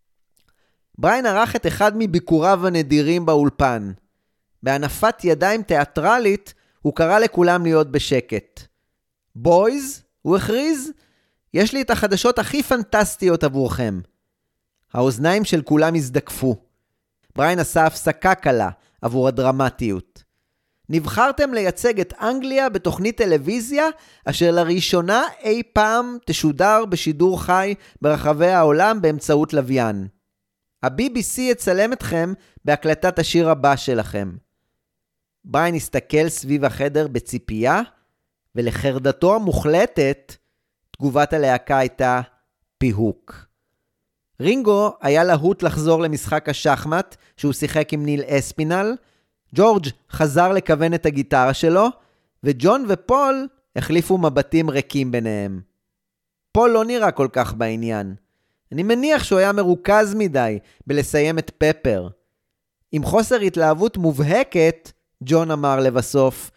בריין ערך את אחד מביקוריו הנדירים באולפן. בהנפת ידיים תיאטרלית הוא קרא לכולם להיות בשקט. בויז, הוא הכריז, יש לי את החדשות הכי פנטסטיות עבורכם. האוזניים של כולם הזדקפו. בריין עשה הפסקה קלה עבור הדרמטיות. נבחרתם לייצג את אנגליה בתוכנית טלוויזיה, אשר לראשונה אי פעם תשודר בשידור חי ברחבי העולם באמצעות לוויין. ה-BBC יצלם אתכם בהקלטת השיר הבא שלכם. בריין הסתכל סביב החדר בציפייה, ולחרדתו המוחלטת, תגובת הלהקה הייתה פיהוק. רינגו היה להוט לחזור למשחק השחמט שהוא שיחק עם ניל אספינל, ג'ורג' חזר לכוון את הגיטרה שלו, וג'ון ופול החליפו מבטים ריקים ביניהם. פול לא נראה כל כך בעניין. אני מניח שהוא היה מרוכז מדי בלסיים את פפר. עם חוסר התלהבות מובהקת, ג'ון אמר לבסוף,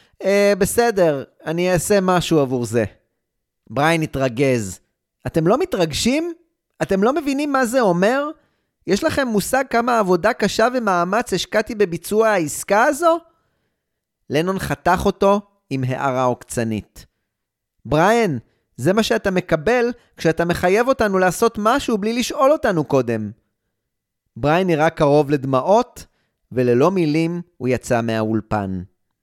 בסדר, אני אעשה משהו עבור זה. בריין התרגז. אתם לא מתרגשים? אתם לא מבינים מה זה אומר? יש לכם מושג כמה עבודה קשה ומאמץ השקעתי בביצוע העסקה הזו? לנון חתך אותו עם הערה עוקצנית. בריין, זה מה שאתה מקבל כשאתה מחייב אותנו לעשות משהו בלי לשאול אותנו קודם. בריין נראה קרוב לדמעות, וללא מילים הוא יצא מהאולפן.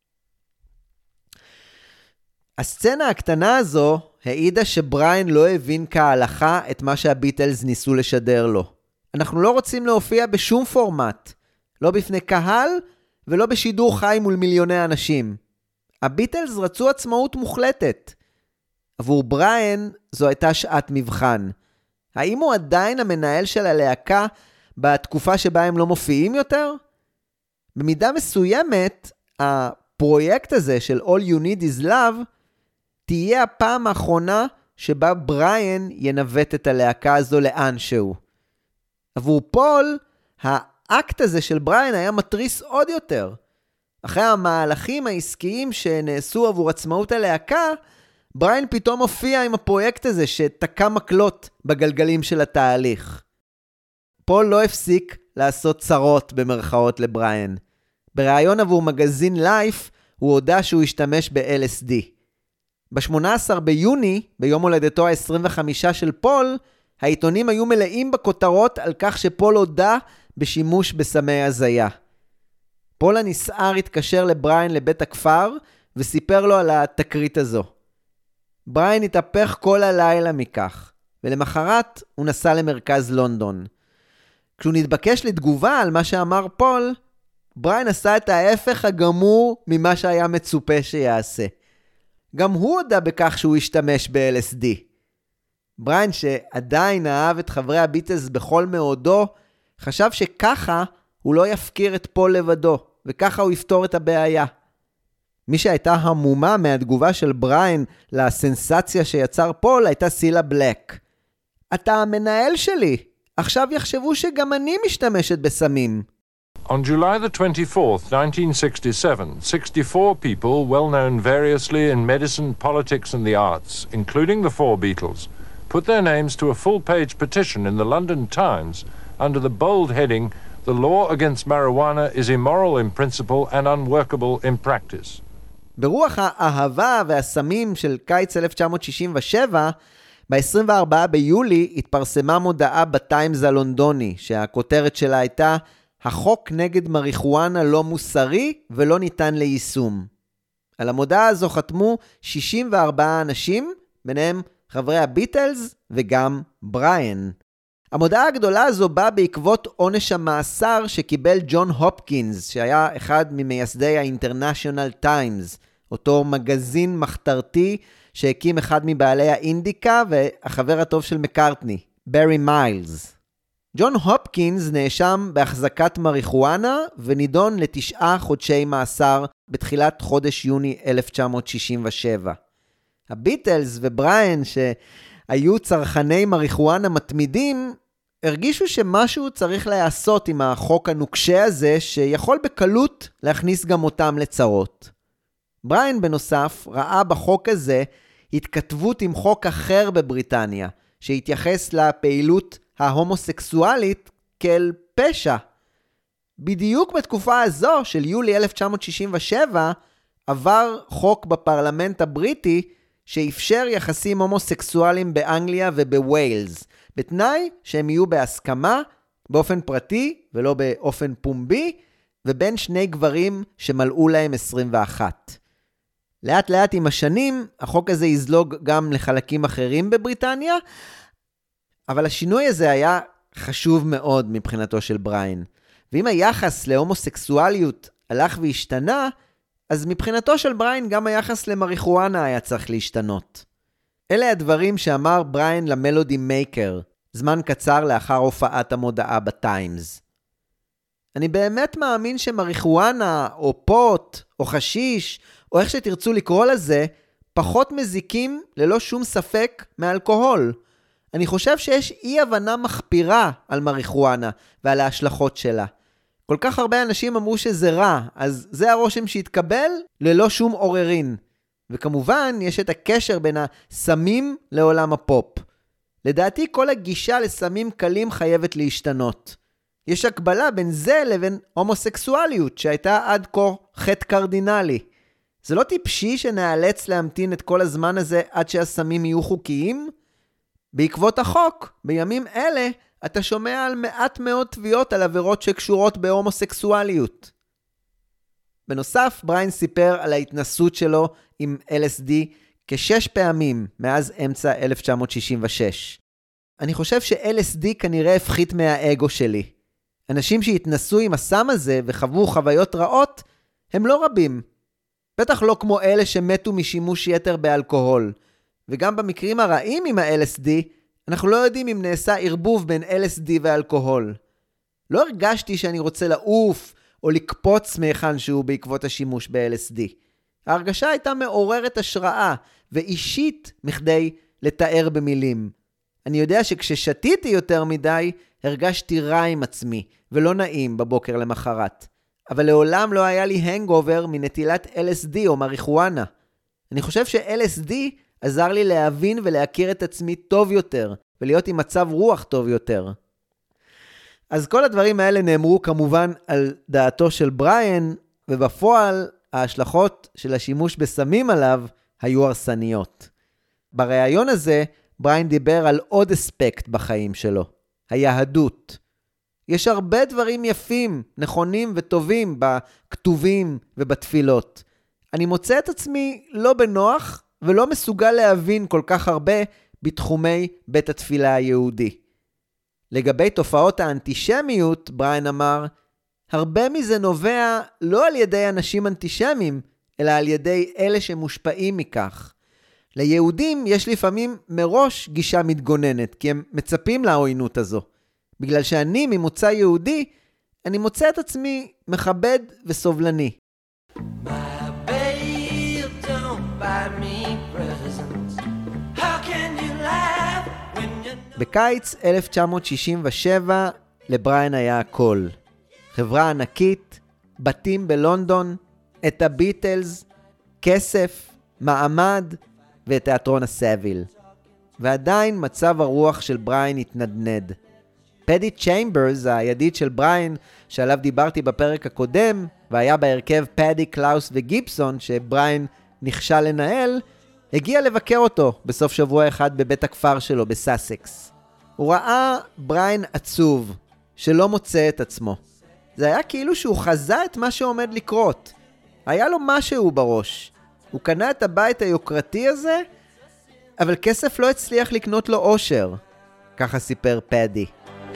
הסצנה הקטנה הזו העידה שבריין לא הבין כהלכה את מה שהביטלס ניסו לשדר לו. אנחנו לא רוצים להופיע בשום פורמט, לא בפני קהל ולא בשידור חי מול מיליוני אנשים. הביטלס רצו עצמאות מוחלטת. עבור בריין זו הייתה שעת מבחן. האם הוא עדיין המנהל של הלהקה בתקופה שבה הם לא מופיעים יותר? במידה מסוימת, הפרויקט הזה של All You Need Is Love תהיה הפעם האחרונה שבה בריין ינווט את הלהקה הזו לאנשהו. עבור פול, האקט הזה של בריין היה מטריס עוד יותר. אחרי המהלכים העסקיים שנעשו עבור עצמאות הלהקה, בריין פתאום הופיע עם הפרויקט הזה שתקע מקלות בגלגלים של התהליך. פול לא הפסיק לעשות צרות במרכאות לבריין. בראיון עבור מגזין לייף הוא הודע שהוא השתמש ב-LSD. ב-18 ביוני, ביום הולדתו ה-25 של פול, העיתונים היו מלאים בכותרות על כך שפול הודע בשימוש בסמי הזיה. פול הנסער התקשר לבריין לבית הכפר וסיפר לו על התקרית הזו. בריין התהפך כל הלילה מכך, ולמחרת הוא נסע למרכז לונדון. כשהוא נתבקש לתגובה על מה שאמר פול, בריין עשה את ההפך הגמור ממה שהיה מצופה שיעשה. גם הוא הודע בכך שהוא השתמש ב-LSD. בריין, שעדיין אהב את חברי הביטלס בכל מאודו, חשב שככה הוא לא יפקיר את פול לבדו, וככה הוא יפתור את הבעיה. מי שהייתה המומה מהתגובה של בריין לסנסציה שיצר פול הייתה סילה בלק. אתה המנהל שלי, עכשיו יחשבו שגם אני משתמשת בסמים. On July the 24th, 1967, 64 people well known variously in medicine, politics and the arts, including the four Beatles, put their names to a full-page petition in the London Times under the bold heading, "The law against marijuana is immoral in principle and unworkable in practice." ברוח האהבה והסמים של קיץ 1967, ב-24 ביולי התפרסמה מודעה בטיימס הלונדוני, שהכותרת שלה הייתה החוק נגד מריחואנה לא מוסרי ולא ניתן ליישום. על המודעה הזו חתמו 64 אנשים, ביניהם חברי הביטלס וגם בריין. המודעה הגדולה הזו באה בעקבות עונש המאסר שקיבל ג'ון הופקינס, שהיה אחד ממייסדי האינטרנשיונל טיימס, אותו מגזין מחתרתי שהקים אחד מבעלי האינדיקה והחבר הטוב של מקארטני, ברי מיילס. ג'ון הופקינס נאשם בהחזקת מריחואנה ונידון ל9 חודשי מאסר בתחילת חודש יוני 1967. הביטלס ובריין, שהיו צרכני מריחואנה מתמידים, הרגישו שמשהו צריך לעשות עם החוק הנוקשה הזה, שיכול בקלות להכניס גם אותם לצרות. בריין בנוסף ראה בחוק הזה התכתבות עם חוק אחר בבריטניה, שהתייחס לפעילות ההומוסקסואלית כאל פשע. בדיוק בתקופה הזו של יולי 1967 עבר חוק בפרלמנט הבריטי שאפשר יחסים הומוסקסואליים באנגליה ובווילס, בתנאי שהם יהיו בהסכמה באופן פרטי ולא באופן פומבי, ובין שני גברים שמלאו להם 21. לאט לאט עם השנים החוק הזה יזלוג גם לחלקים אחרים בבריטניה, אבל השינוי הזה היה חשוב מאוד מבחינתו של בריין. ואם היחס להומוסקסואליות הלך והשתנה, אז מבחינתו של בריין גם היחס למריחואנה היה צריך להשתנות. אלה הדברים שאמר בריין למלודי מייקר, זמן קצר לאחר הופעת המודעה בטיימס. אני באמת מאמין שמריחואנה או פוט או חשיש או איך שתרצו לקרוא לזה, פחות מזיקים ללא שום ספק מאלכוהול. אני חושב שיש אי הבנה מחפירה על מריחואנה ועל ההשלכות שלה. כל כך הרבה אנשים אמרו שזה רע, אז זה הרושם שהתקבל ללא שום עוררין. וכמובן יש את הקשר בין הסמים לעולם הפופ. לדעתי כל הגישה לסמים קלים חייבת להשתנות. יש הקבלה בין זה לבין הומוסקסואליות שהייתה עד כה חטא קרדינלי. זה לא טיפשי שנאלץ להמתין את כל הזמן הזה עד שהסמים יהיו חוקיים? בעקבות החוק, בימים אלה, אתה שומע על מעט מאוד תביעות על עבירות שקשורות בהומוסקסואליות. בנוסף, בריין סיפר על ההתנסות שלו עם LSD כ6 פעמים מאז אמצע 1966. אני חושב ש-LSD כנראה הפחית מהאגו שלי. אנשים שהתנסו עם הסם הזה וחוו חוויות רעות, הם לא רבים. בטח לא כמו אלה שמתו משימוש יתר באלכוהול. וגם במקרים הרעים עם ה-LSD, אנחנו לא יודעים אם נעשה ערבוב בין LSD ואלכוהול. לא הרגשתי שאני רוצה לעוף או לקפוץ מהיכן שהוא בעקבות השימוש ב-LSD. ההרגשה הייתה מעוררת השראה ואישית מכדי לתאר במילים. אני יודע שכששתיתי יותר מדי, הרגשתי רע עם עצמי ולא נעים בבוקר למחרת. אבל לעולם לא היה לי הנגובר מנטילת LSD או מריחואנה. אני חושב ש-LSD עזר לי להבין ולהכיר את עצמי טוב יותר, ולהיות עם מצב רוח טוב יותר. אז כל הדברים האלה נאמרו כמובן על דעתו של בריאן, ובפועל ההשלכות של השימוש בסמים עליו היו הרסניות. בריאיון הזה בריאן דיבר על עוד אספקט בחיים שלו, היהדות. יש הרבה דברים יפים, נכונים וטובים בכתובים ובתפילות. אני מוצא את עצמי לא בנוח ולא מסוגל להבין כל כך הרבה בתחומי בית התפילה היהודי. לגבי תופעות האנטישמיות, בריאן אמר, הרבה מזה נובע לא על ידי אנשים אנטישמים, אלא על ידי אלה שמושפעים מכך. ליהודים יש לפעמים מראש גישה מתגוננת, כי הם מצפים לעוינות הזו. בגלל שאני ממוצא יהודי, אני מוצא את עצמי מכבד וסובלני. בקיץ 1967 לבריאן היה הכל. חברה ענקית, בתים בלונדון, את הביטלס, כסף, מעמד ואת תיאטרון הסאביל. ועדיין מצב הרוח של בריאן התנדנד. פדי צ'יימברס, הידיד של בריאן, שעליו דיברתי בפרק הקודם, והיה בהרכב פדי, קלאוס וגיבסון, שבריאן נכשל לנהל, הגיע לבקר אותו בסוף שבוע אחד בבית הכפר שלו בסאסקס. הוא ראה בריאן עצוב, שלא מוצא את עצמו. זה היה כאילו שהוא חזה את מה שעומד לקרות. היה לו משהו בראש. הוא קנה את הבית היוקרתי הזה, אבל כסף לא הצליח לקנות לו אושר. ככה סיפר פדי.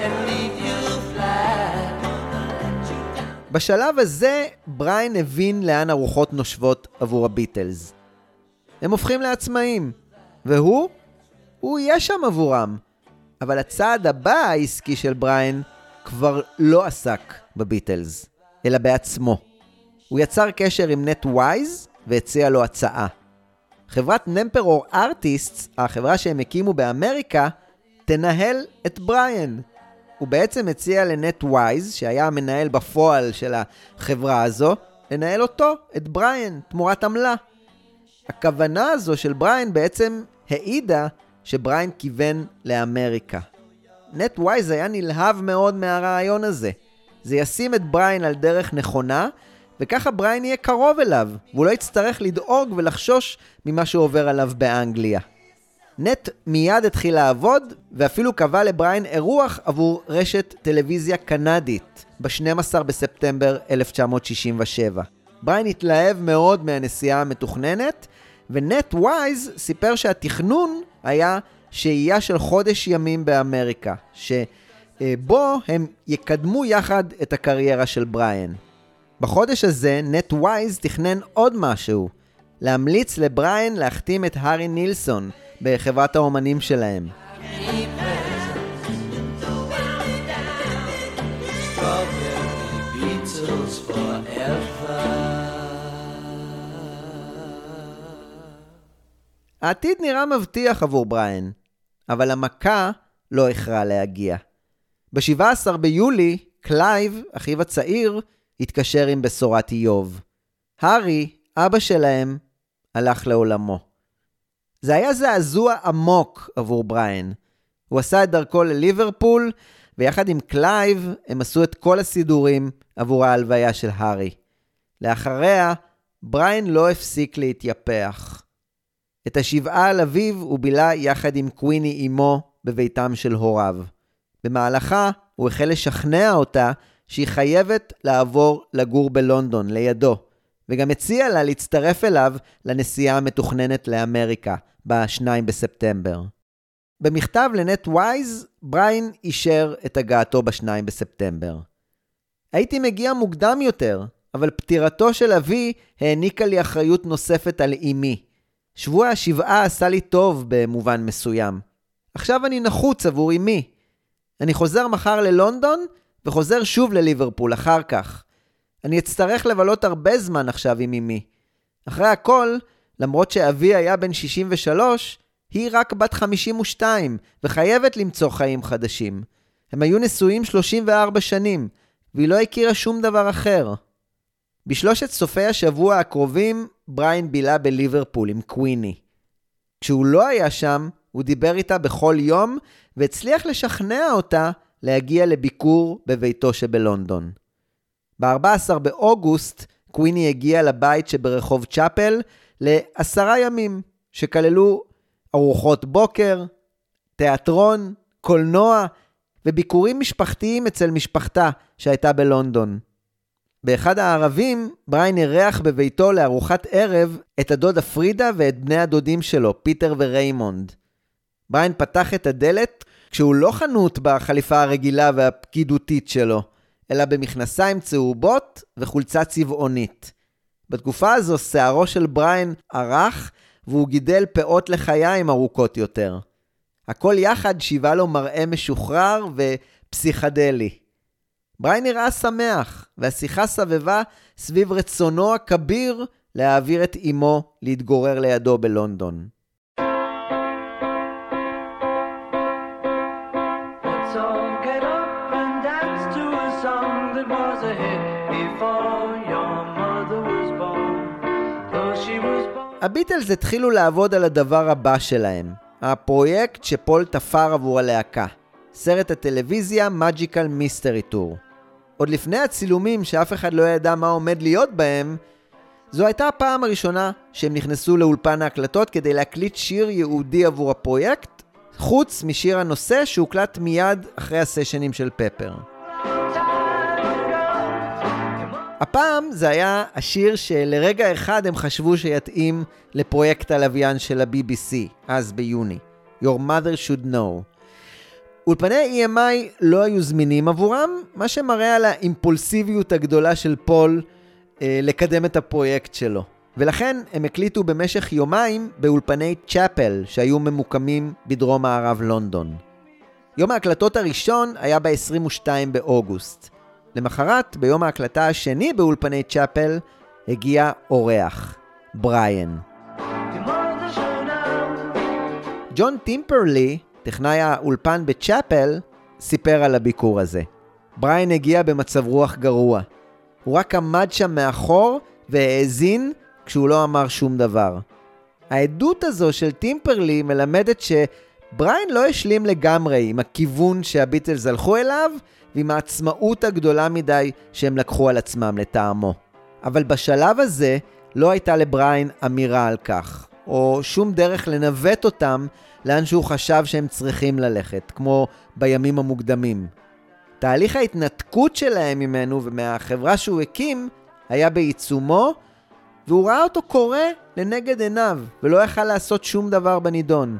בשלב הזה בריאן הבין לאן הרוחות נושבות עבור הביטלס. הם הופכים לעצמאים, והוא יהיה שם עבורם. אבל הצעד הבא העסקי של בריאן כבר לא עסק בביטלס, אלא בעצמו. הוא יצר קשר עם נט ווייז והציע לו הצעה. חברת נמפרור ארטיסטס, החברה שהם הקימו באמריקה, תנהל את בריאן. הוא בעצם הציע לנט ווייז, שהיה המנהל בפועל של החברה הזו, לנהל אותו, את בריאן, תמורת עמלה. הכוונה הזו של בריאן בעצם העידה שבריאן כיוון לאמריקה. נט ווייז היה נלהב מאוד מהרעיון הזה. זה ישים את בריאן על דרך נכונה, וככה בריאן יהיה קרוב אליו, והוא לא יצטרך לדאוג ולחשוש ממה שעובר עליו באנגליה. נט מיד התחיל לעבוד, ואפילו קבע לבריאן אירוח עבור רשת טלוויזיה קנדית, ב-12 בספטמבר 1967. בריאן התלהב מאוד מהנסיעה המתוכננת, ונט ווייז סיפר שהתכנון היה שהייה של חודש ימים באמריקה, שבו הם יקדמו יחד את הקריירה של בריאן. בחודש הזה נט ווייז תכנן עוד משהו, להמליץ לבריאן להחתים את הארי נילסון בחברת האומנים שלהם. העתיד נראה מבטיח עבור בריאן, אבל המכה לא הכרעה להגיע. ב-17 ביולי, קלייב, אחיו הצעיר, התקשר עם בשורת איוב. הארי, אבא שלהם, הלך לעולמו. זה היה זעזוע עמוק עבור בריאן. הוא עשה את דרכו לליברפול, ויחד עם קלייב הם עשו את כל הסידורים עבור ההלוויה של הארי. לאחריה, בריאן לא הפסיק להתייפח. את השבעה על אביו הוא בילה יחד עם קוויני אמו בביתם של הוריו. במהלכה הוא החל לשכנע אותה שהיא חייבת לעבור לגור בלונדון לידו, וגם הציע לה להצטרף אליו לנסיעה המתוכננת לאמריקה ב-2 בספטמבר. במכתב לנט ווייז, בריאן אישר את הגעתו ב-2 בספטמבר. הייתי מגיע מוקדם יותר, אבל פטירתו של אבי העניקה לי אחריות נוספת על אמי. שבוע השבעה עשה לי טוב במובן מסוים. עכשיו אני נחוץ עבור אמי. אני חוזר מחר ללונדון וחוזר שוב לליברפול אחר כך. אני אצטרך לבלות הרבה זמן עכשיו עם אמי. אחרי הכל, למרות שאבי היה בן 63, היא רק בת 52 וחייבת למצוא חיים חדשים. הם היו נשואים 34 שנים, והיא לא הכירה שום דבר אחר. בשלושת סופי השבוע הקרובים, בריין בילה בליברפול עם קוויני. כשהוא לא היה שם, הוא דיבר איתה בכל יום, והצליח לשכנע אותה להגיע לביקור בביתו שבלונדון. ב-14 באוגוסט, קוויני הגיעה לבית שברחוב צ'אפל ל10 ימים, שכללו ארוחות בוקר, תיאטרון, קולנוע, וביקורים משפחתיים אצל משפחתה שהייתה בלונדון. באחד הערבים, בריין אירח בביתו לארוחת ערב את הדודה פרידה ואת בני הדודים שלו, פיטר וריימונד. בריין פתח את הדלת כשהוא לא חנות בחליפה הרגילה והפקידותית שלו, אלא במכנסיים צהובות וחולצה צבעונית. בתקופה הזו שערו של בריין ארך, והוא גידל פאות לחיים ארוכות יותר. הכל יחד שיבה לו מראה משוחרר ופסיכדלי. בריין נראה שמח, והשיחה סבבה סביב רצונו הכביר להעביר את אמו להתגורר לידו בלונדון. הביטלס התחילו לעבוד על הדבר הבא שלהם, הפרויקט שפול תפר עבור הלהקה, סרט הטלוויזיה Magical Mystery Tour. עוד לפני הצילומים שאף אחד לא ידע מה עומד להיות בהם, זו הייתה הפעם הראשונה שהם נכנסו לאולפן ההקלטות כדי להקליט שיר יהודי עבור הפרויקט, חוץ משיר הנושא שהוקלט מיד אחרי הסשנים של פפר. הפעם זה היה השיר שלרגע אחד הם חשבו שיתאים לפרויקט הלוויין של ה-BBC, אז ביוני, Your Mother Should Know. אולפני EMI לא היו זמינים עבורם, מה שמראה על האימפולסיביות הגדולה של פול לקדם את הפרויקט שלו. ולכן הם הקליטו במשך יומיים באולפני צ'אפל שהיו ממוקמים בדרום מערב לונדון. יום ההקלטות הראשון היה ב-22 באוגוסט. למחרת, ביום ההקלטה השני באולפני צ'אפל, הגיע אורח, בריין. ג'ון טימפרלי, טכנאי האולפן בצ'אפל, סיפר על הביקור הזה. בריין הגיע במצב רוח גרוע. הוא רק עמד שם מאחור והאזין כשהוא לא אמר שום דבר. העדות הזו של טימפרלי מלמדת שבריין לא השלים לגמרי עם הכיוון שהביטלס הלכו אליו, ועם העצמאות הגדולה מדי שהם לקחו על עצמם לטעמו. אבל בשלב הזה לא הייתה לבריין אמירה על כך, או שום דרך לנווט אותם לאן שהוא חשב שהם צריכים ללכת, כמו בימים המוקדמים. תהליך ההתנתקות שלהם ממנו ומהחברה שהוא הקים היה בעיצומו, והוא ראה אותו קורה לנגד עיניו, ולא יכל לעשות שום דבר בנידון.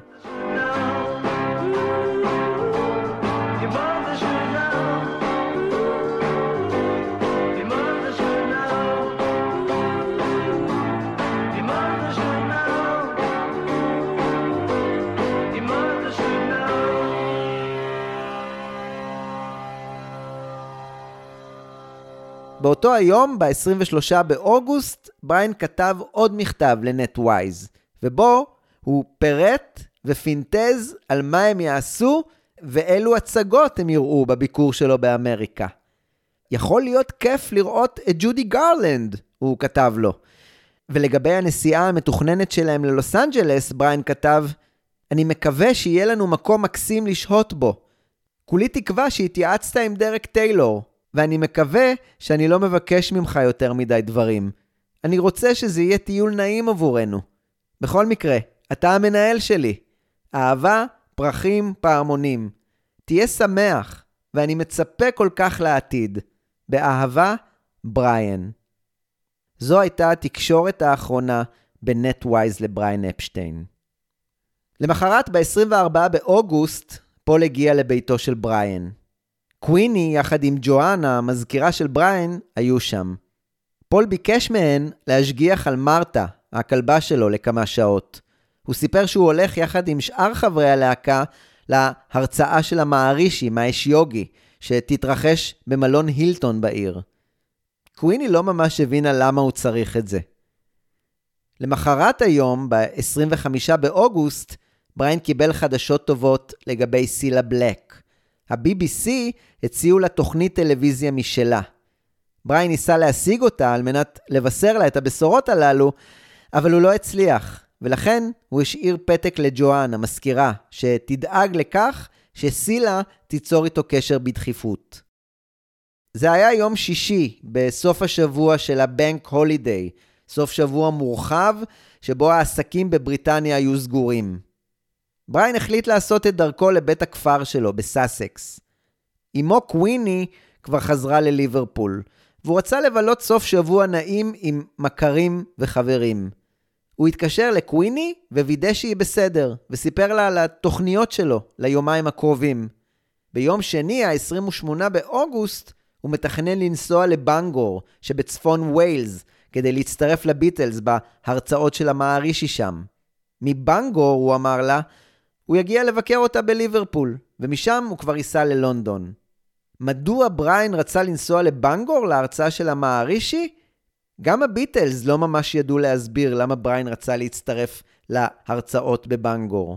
באותו היום, ב-23 באוגוסט, בריין כתב עוד מכתב לנטווייז, ובו הוא פירט ופינטז על מה הם יעשו ואילו הצגות הם יראו בביקור שלו באמריקה. יכול להיות כיף לראות את ג'ודי גרלנד, הוא כתב לו. ולגבי הנסיעה המתוכננת שלהם ללוס אנג'לס, בריין כתב, אני מקווה שיהיה לנו מקום מקסים לשהות בו. כולי תקווה שהתייעצת עם דרק טיילור. ואני מקווה שאני לא מבקש ממך יותר מדי דברים. אני רוצה שזה יהיה טיול נעים עבורנו. בכל מקרה, אתה המנהל שלי. אהבה, פרחים, פעמונים. תהיה שמח, ואני מצפה כל כך לעתיד. באהבה, בריין. זו הייתה התקשורת האחרונה בנטווייז לבריין אפשטיין. למחרת, ב-24 באוגוסט, פול הגיע לביתו של בריין. קוויני יחד עם ג'ואנה, המזכירה של בריין, היו שם. פול ביקש מהן להשגיח על מרתה, הכלבה שלו, לכמה שעות. הוא סיפר שהוא הולך יחד עם שאר חברי הלהקה להרצאה של המערישי, מאש יוגי, שתתרחש במלון הילטון בעיר. קוויני לא ממש הבינה למה הוא צריך את זה. למחרת היום, ב-25 באוגוסט, בריין קיבל חדשות טובות לגבי סילה בלק. ה-BBC הציעו לה תוכנית טלוויזיה משלה. בריין ניסה להשיג אותה על מנת לבשר לה את הבשורות הללו, אבל הוא לא הצליח, ולכן הוא השאיר פתק לג'ואן, המזכירה, שתדאג לכך שסילה תיצור איתו קשר בדחיפות. זה היה יום שישי, בסוף השבוע של הבנק הולידיי, סוף שבוע מורחב, שבו העסקים בבריטניה היו סגורים. בריין החליט לעשות את דרכו לבית הכפר שלו, בסאסקס. אמו קוויני כבר חזרה לליברפול, והוא רצה לבלות סוף שבוע נעים עם מכרים וחברים. הוא התקשר לקוויני ווידא שהיא בסדר, וסיפר לה על התוכניות שלו ליומיים הקרובים. ביום שני, ה-28 באוגוסט, הוא מתכנן לנסוע לבנגור, שבצפון ויילס, כדי להצטרף לביטלס בהרצאות של המערישי שם. מבנגור, הוא אמר לה, הוא יגיע לבקר אותה בליברפול, ומשם הוא כבר ייסע ללונדון. מדוע בריין רצה לנסוע לבנגור להרצאה של המערישי? גם הביטלס לא ממש ידעו להסביר למה בריין רצה להצטרף להרצאות בבנגור.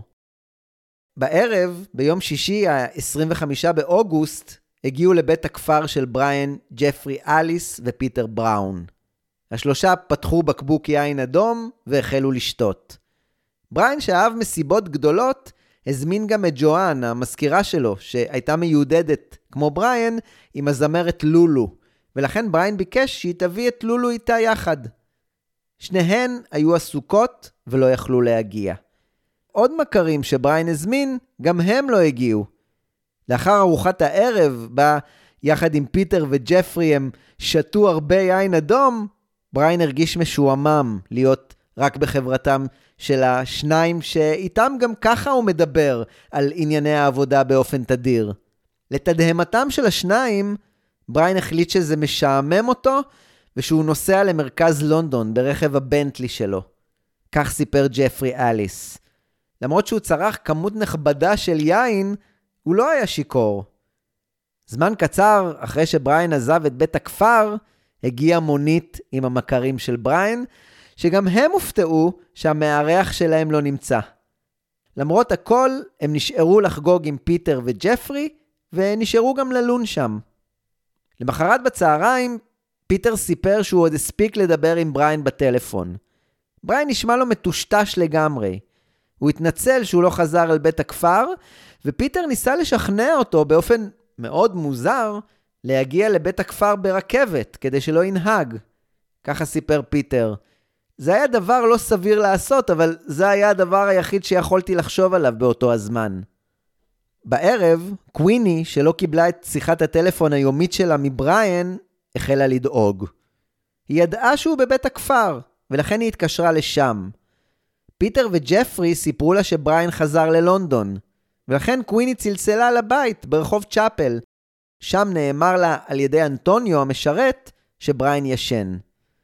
בערב, ביום שישי, ה-25 באוגוסט, הגיעו לבית הכפר של בריין, ג'פרי אליס ופיטר בראון. השלושה פתחו בקבוק יין אדום והחלו לשתות. בריין, שאהב מסיבות גדולות, הזמין גם את ג'ואן, המזכירה שלו, שהייתה מיודדת כמו בריין, עם הזמרת לולו, ולכן בריין ביקש שהיא תביא את לולו איתה יחד. שניהן היו עסוקות ולא יכלו להגיע. עוד מכרים שבריין הזמין, גם הם לא הגיעו. לאחר ארוחת הערב, בה יחד עם פיטר וג'פרי הם שתו הרבה יין אדום, בריין הרגיש משועמם להיות רק בחברתם של השניים שאיתם גם ככה הוא מדבר על ענייני העבודה באופן תדיר. לתדהמתם של השניים, בריין החליט שזה משעמם אותו ושהוא נוסע למרכז לונדון ברכב הבנטלי שלו. כך סיפר ג'פרי אליס. למרות שהוא צרך כמות נכבדה של יין, הוא לא היה שיקור. זמן קצר אחרי שבריין עזב את בית הכפר, הגיעה מונית עם המכרים של בריין, שגם הם הופתעו שהמארח שלהם לא נמצא. למרות הכל, הם נשארו לחגוג עם פיטר וג'פרי, ונשארו גם ללון שם. למחרת בצהריים, פיטר סיפר שהוא עוד הספיק לדבר עם בריין בטלפון. בריין נשמע לו מטושטש לגמרי. הוא התנצל שהוא לא חזר אל בית הכפר, ופיטר ניסה לשכנע אותו באופן מאוד מוזר, להגיע לבית הכפר ברכבת, כדי שלא ינהג. ככה סיפר פיטר. זה היה דבר לא סביר לעשות, אבל זה היה הדבר היחיד שיכולתי לחשוב עליו באותו הזמן. בערב, קוויני, שלא קיבלה את שיחת הטלפון היומית שלה מבריין, החלה לדאוג. היא ידעה שהוא בבית הכפר, ולכן היא התקשרה לשם. פיטר וג'פרי סיפרו לה שבריין חזר ללונדון, ולכן קוויני צלצלה לבית ברחוב צ'אפל. שם נאמר לה על ידי אנטוניו המשרת שבריין ישן.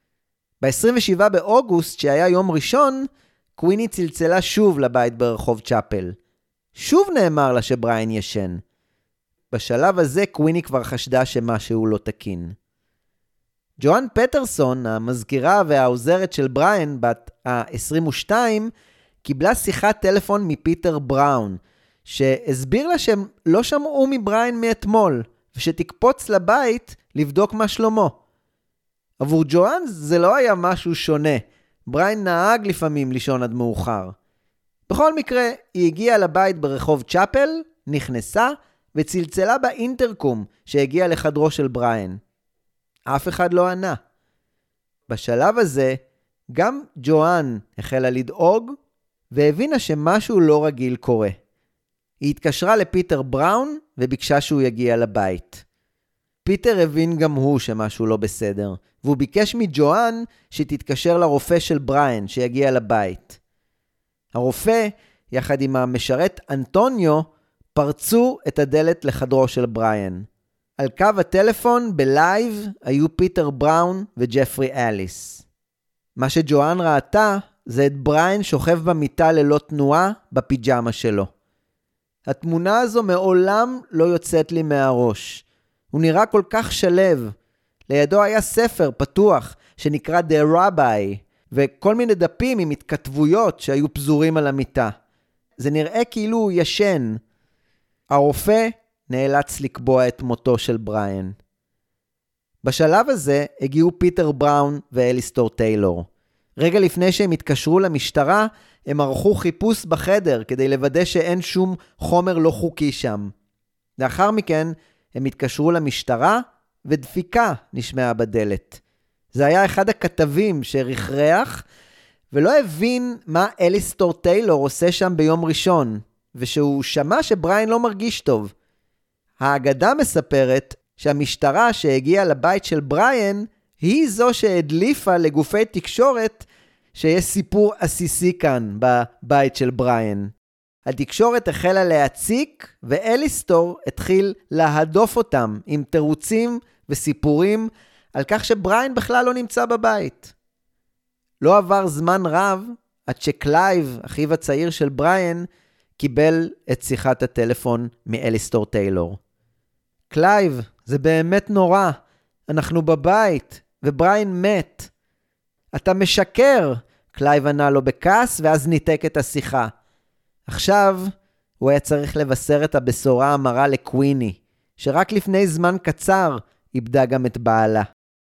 ב-27 באוגוסט, שהיה יום ראשון, קוויני צלצלה שוב לבית ברחוב צ'אפל. שוב נאמר לה שבריין ישן. בשלב הזה קוויני כבר חשדה שמשהו לא תקין. ג'ואן פטרסון, המזכירה והעוזרת של בריין, בת ה-22, קיבלה שיחת טלפון מפיטר בראון, שהסביר לה שהם לא שמעו מבריין מאתמול, ושתקפוץ לבית לבדוק מה שלמה. עבור ג'ואן זה לא היה משהו שונה. בריין נהג לפעמים לישון עד מאוחר. בכל מקרה, היא הגיעה לבית ברחוב צ'אפל, נכנסה וצלצלה באינטרקום שהגיע לחדרו של בריין. אף אחד לא ענה. בשלב הזה, גם ג'ואן החלה לדאוג והבינה שמשהו לא רגיל קורה. היא התקשרה לפיטר בראון וביקשה שהוא יגיע לבית. פיטר הבין גם הוא שמשהו לא בסדר, והוא ביקש מג'ואן שתתקשר לרופא של בריין שיגיע לבית. הרופא, יחד עם המשרת אנטוניו, פרצו את הדלת לחדרו של בריין. על קו הטלפון בלייב היו פיטר בראון וג'פרי אליס. מה שג'ואן ראתה זה את בריין שוכב במיטה ללא תנועה בפיג'מה שלו. התמונה הזו מעולם לא יוצאת לי מהראש. הוא נראה כל כך שלב. לידו היה ספר פתוח שנקרא The Rabbi, וכל מיני דפים עם התכתבויות שהיו פזורים על המיטה. זה נראה כאילו הוא ישן. הרופא נאלץ לקבוע את מותו של בריאן. בשלב הזה הגיעו פיטר בראון ואליסטור טיילור. רגע לפני שהם התקשרו למשטרה, הם ערכו חיפוש בחדר כדי לוודא שאין שום חומר לא חוקי שם. לאחר מכן הם התקשרו למשטרה ודפיקה נשמעה בדלת. זה היה אחד הכתבים שרחרח ולא הבין מה אליסטור טיילור עושה שם ביום ראשון, ושהוא שמע שבריאן לא מרגיש טוב. האגדה מספרת שהמשטרה שהגיעה לבית של בריאן היא זו שהדליפה לגופי תקשורת שיש סיפור עסיסי כאן בבית של בריאן. התקשורת החלה להציק ואליסטור התחיל להדוף אותם עם תירוצים וסיפורים על כך שבריאן בכלל לא נמצא בבית. לא עבר זמן רב עד שקלייב, אחיו הצעיר של בריאן, קיבל את שיחת הטלפון מאליסטור טיילור. קלייב, זה באמת נורא. אנחנו בבית, ובריאן מת. אתה משקר, קלייב ענה לו בכעס, ואז ניתק את השיחה. עכשיו, הוא היה צריך לבשר את הבשורה המרה לקוויני, שרק לפני זמן קצר איבדה גם את בעלה.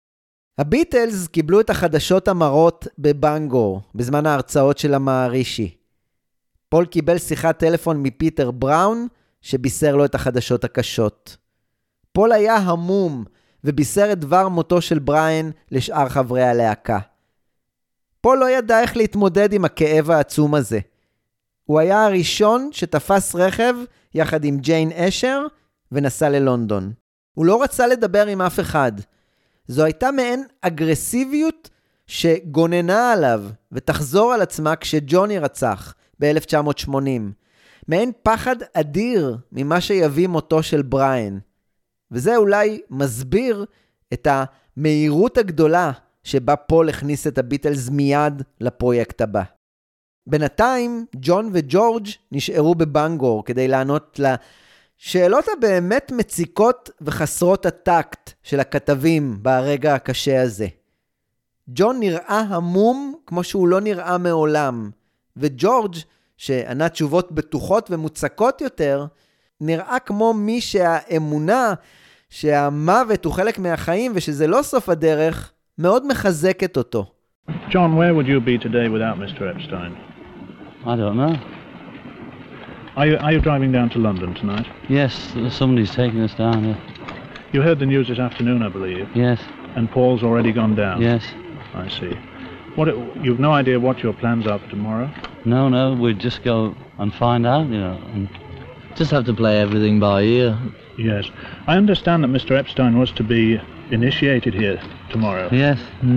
הביטלס קיבלו את החדשות המרות בבנגור, בזמן ההרצאות של המערישי. פול קיבל שיחת טלפון מפיטר בראון, שבישר לו את החדשות הקשות. פול היה המום, ובישר את דבר מותו של בריאן לשאר חברי הלהקה. פול לא ידע איך להתמודד עם הכאב העצום הזה. הוא היה הראשון שתפס רכב יחד עם ג'יין אשר ונסע ללונדון. הוא לא רצה לדבר עם אף אחד. זו הייתה מעין אגרסיביות שגוננה עליו ותחזור על עצמה כשג'וני רצח ב-1980. מעין פחד אדיר ממה שיביא מותו של בריאן. וזה אולי מסביר את המהירות הגדולה שבה פול הכניס את הביטלס מיד לפרויקט הבא. בינתיים, ג'ון וג'ורג' נשארו בבנגור כדי לענות לשאלות הבאמת מציקות וחסרות הטקט של הכתבים ברגע הקשה הזה. ג'ון נראה המום כמו שהוא לא נראה מעולם, וג'ורג' שענה תשובות בטוחות ומוצקות יותר, נראה כמו מי שהאמונה שהמוות הוא חלק מהחיים ושזה לא סוף הדרך, מאוד מחזקת אותו. John, where would you be today without Mr. Epstein? I don't know. Are you driving down to London tonight? Yes, somebody's taking us down here. You heard the news this afternoon, I believe. Yes, And Paul's already gone down. yes. I see. You've no idea what your plans are for tomorrow? No, we'd just go and find out, and just have to play everything by ear. Yes. I understand that Mr. Epstein was to be initiated here tomorrow. Yes.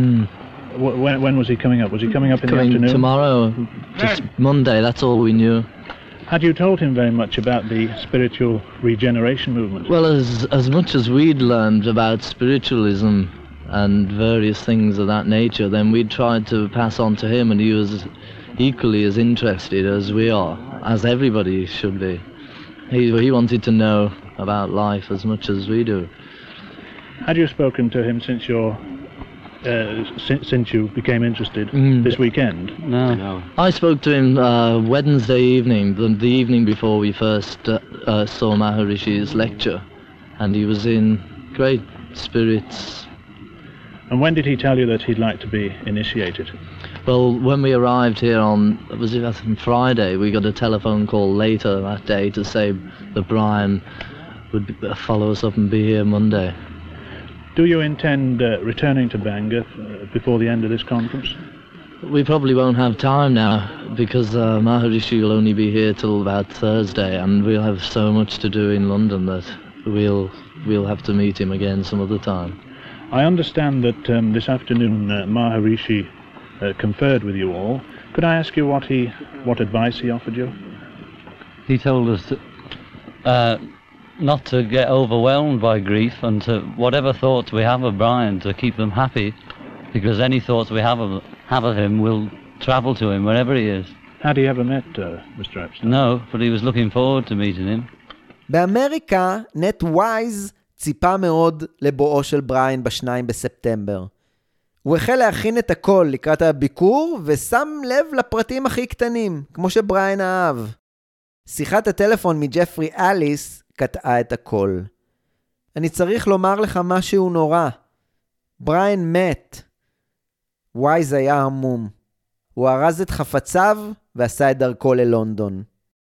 When was he coming up? Was he coming up in the afternoon? Tomorrow, just Monday, that's all we knew. Had you told him very much about the spiritual regeneration movement? Well, as much as we'd learned about spiritualism and various things of that nature, then we'd tried to pass on to him, and he was equally as interested as we are, as everybody should be. He wanted to know about life as much as we do. Had you spoken to him since you became interested this weekend? No. I spoke to him Wednesday evening, the evening before we first saw Maharishi's lecture, and he was in great spirits. And when did he tell you that he'd like to be initiated? Well, when we arrived here on Friday, we got a telephone call later that day to say that Brian would follow us up and be here Monday. Do you intend returning to Bangor before the end of this conference? We probably won't have time now because Maharishi will only be here till about Thursday, and we'll have so much to do in London that we'll have to meet him again some other time. I understand that this afternoon Maharishi conferred with you all. Could I ask you what advice he offered you? He told us not to get overwhelmed by grief, and to whatever thoughts we have of Brian, to keep them happy, because any thoughts we have of him will travel to him wherever he is. Had he ever met Mr. Epstein? No, but he was looking forward to meeting him. באמריקה, נט ווייז ציפה מאוד לבואו של בריאן ב-2 בספטמבר. הוא החל להכין את הכל לקראת הביקור, ושם לב לפרטים הכי קטנים, כמו שבריאן אהב. שיחת הטלפון מג'פרי אליס קטעה את הכל. אני צריך לומר לך משהו נורא. בריין מת. ווייז היה המום. הוא ארז את חפציו ועשה את דרכו ללונדון.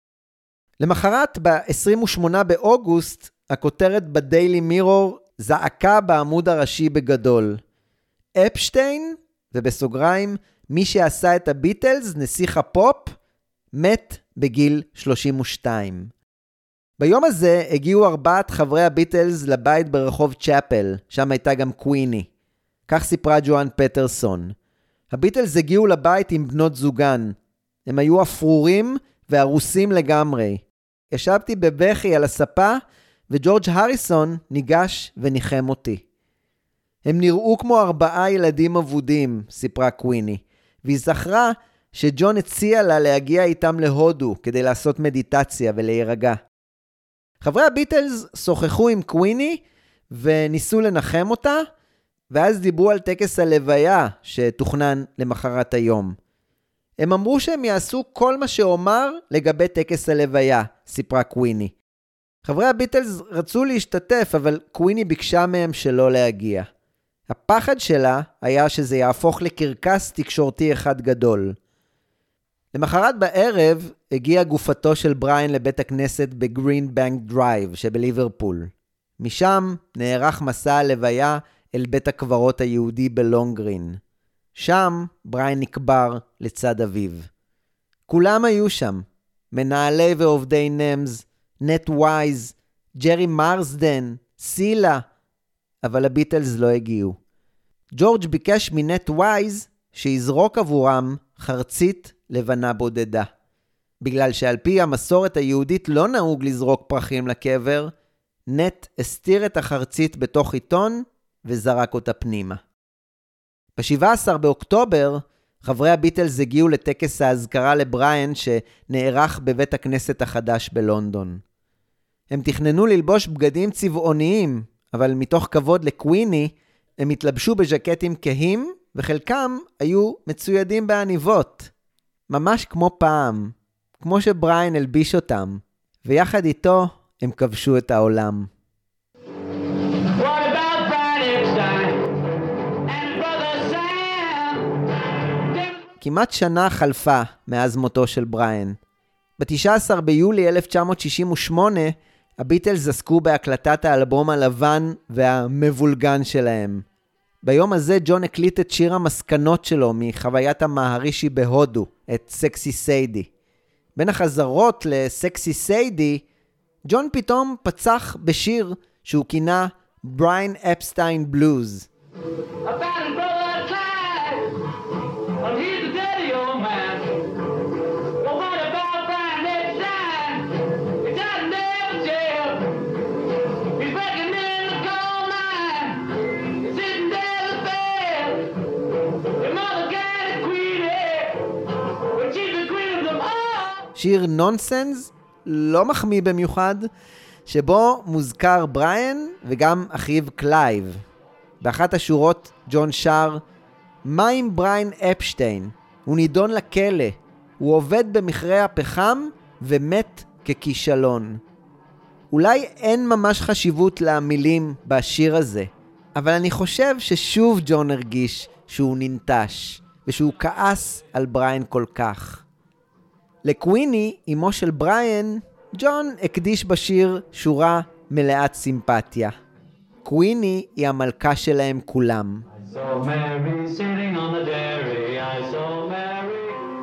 למחרת, ב-28 באוגוסט, הכותרת בדיילי מירור זעקה בעמוד הראשי בגדול. אפשטיין, ובסוגריים, מי שעשה את הביטלס, נסיך הפופ, מת בגיל 32. ביום הזה הגיעו 4 חברי הביטלס לבית ברחוב צ'אפל, שם הייתה גם קוויני. כך סיפרה ג'ואן פטרסון. הביטלס הגיעו לבית עם בנות זוגן. הם היו אפרורים והרוסים לגמרי. ישבתי בבכי על הספה, וג'ורג' הריסון ניגש וניחם אותי. הם נראו כמו 4 ילדים אבודים, סיפרה קוויני, והיא זכרה שג'ון הציע לה להגיע איתם להודו כדי לעשות מדיטציה ולהירגע. חברי הביטלס שוחחו עם קוויני וניסו לנחם אותה, ואז דיברו על טקס הלוויה שתוכנן למחרת היום. הם אמרו שהם יעשו כל מה שאומר לגבי טקס הלוויה, סיפרה קוויני. חברי הביטלס רצו להשתתף, אבל קוויני ביקשה מהם שלא להגיע. הפחד שלה היה שזה יהפוך לקרקס תקשורתי אחד גדול. למחרת בערב הגיעה גופתו של בריין לבית הכנסת בגרין בנק דרייב שבליברפול. משם נערך מסע הלוויה אל בית הקברות היהודי בלונגרין. שם בריין נקבר לצד אביו. כולם היו שם, מנהלי ועובדי נמס, נט ווייז, ג'רי מרסדן, סילה, אבל הביטלס לא הגיעו. ג'ורג' ביקש מנט ווייז שיזרוק עבורם חרצית לבנה בודדה. בגלל שעל פי המסורת היהודית לא נהוג לזרוק פרחים לקבר, נט הסתיר את החרצית בתוך עיתון וזרק אותה פנימה. ב-17 באוקטובר, חברי הביטלס הגיעו לטקס ההזכרה לבריין שנערך בבית הכנסת החדש בלונדון. הם תכננו ללבוש בגדים צבעוניים, אבל מתוך כבוד לקוויני, הם התלבשו בז'קטים כהים, וחלקם היו מצוידים בעניבות. ממש כמו פעם, כמו שבריין הלביש אותם, ויחד איתו הם כבשו את העולם. כמעט שנה חלפה מאז מותו של בריין. ב-19 ביולי 1968, הביטלס עסקו בהקלטת האלבום הלבן והמבולגן שלהם. ביום הזה ג'ון הקליט את שיר המסקנות שלו מחוויית המהרישי בהודו, את סקסי סיידי. בין החזרות לסקסי סיידי, ג'ון פתאום פצח בשיר שהוא כינה בריין אפסטיין בלוז. שיר נונסנס, לא מחמיא במיוחד, שבו מוזכר בריין וגם אחיו קלייב. באחת השורות ג'ון שר, מה עם בריין אפשטיין? הוא נידון לכלא, הוא עובד במכרה הפחם ומת ככישלון. אולי אין ממש חשיבות למילים בשיר הזה, אבל אני חושב ששוב ג'ון הרגיש שהוא ננטש, ושהוא כעס על בריין כל כך. לקוויני, אמו של בריין, ג'ון הקדיש בשיר שורה מלאת סימפתיה. קוויני היא המלכה שלהם כולם. I saw Mary sitting on the dairy, I saw Mary.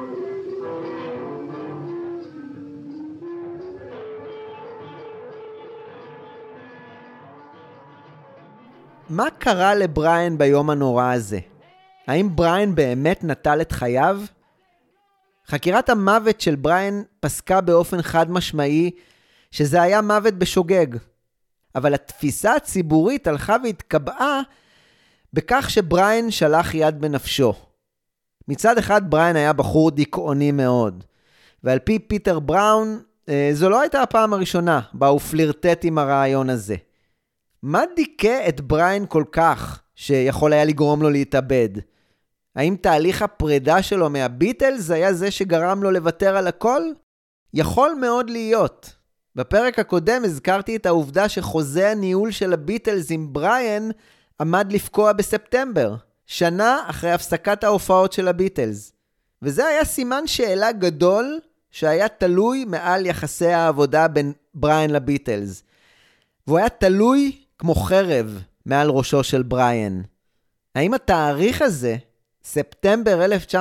מה קרה לבריין ביום הנורא הזה? האם בריין באמת נטל את חייו? חקירת המוות של בריין פסקה באופן חד משמעי שזה היה מוות בשוגג. אבל התפיסה הציבורית הלכה והתקבעה בכך שבריין שלח יד בנפשו. מצד אחד בריין היה בחור דיכאוני מאוד, ועל פי פיטר בראון זו לא הייתה הפעם הראשונה בה הוא פלירטט עם הרעיון הזה. מה דיכא את בריין כל כך שיכול היה לגרום לו להתאבד? האם תהליך הפרידה שלו מהביטלס היה זה שגרם לו לוותר על הכל? יכול מאוד להיות. בפרק הקודם הזכרתי את העובדה שחוזה הניהול של הביטלס עם בריאן עמד לפקוע בספטמבר, שנה אחרי הפסקת ההופעות של הביטלס. וזה היה סימן שאלה גדול שהיה תלוי מעל יחסי העבודה בין בריאן לביטלס. והוא היה תלוי כמו חרב מעל ראשו של בריאן. האם התאריך הזה, ספטמבר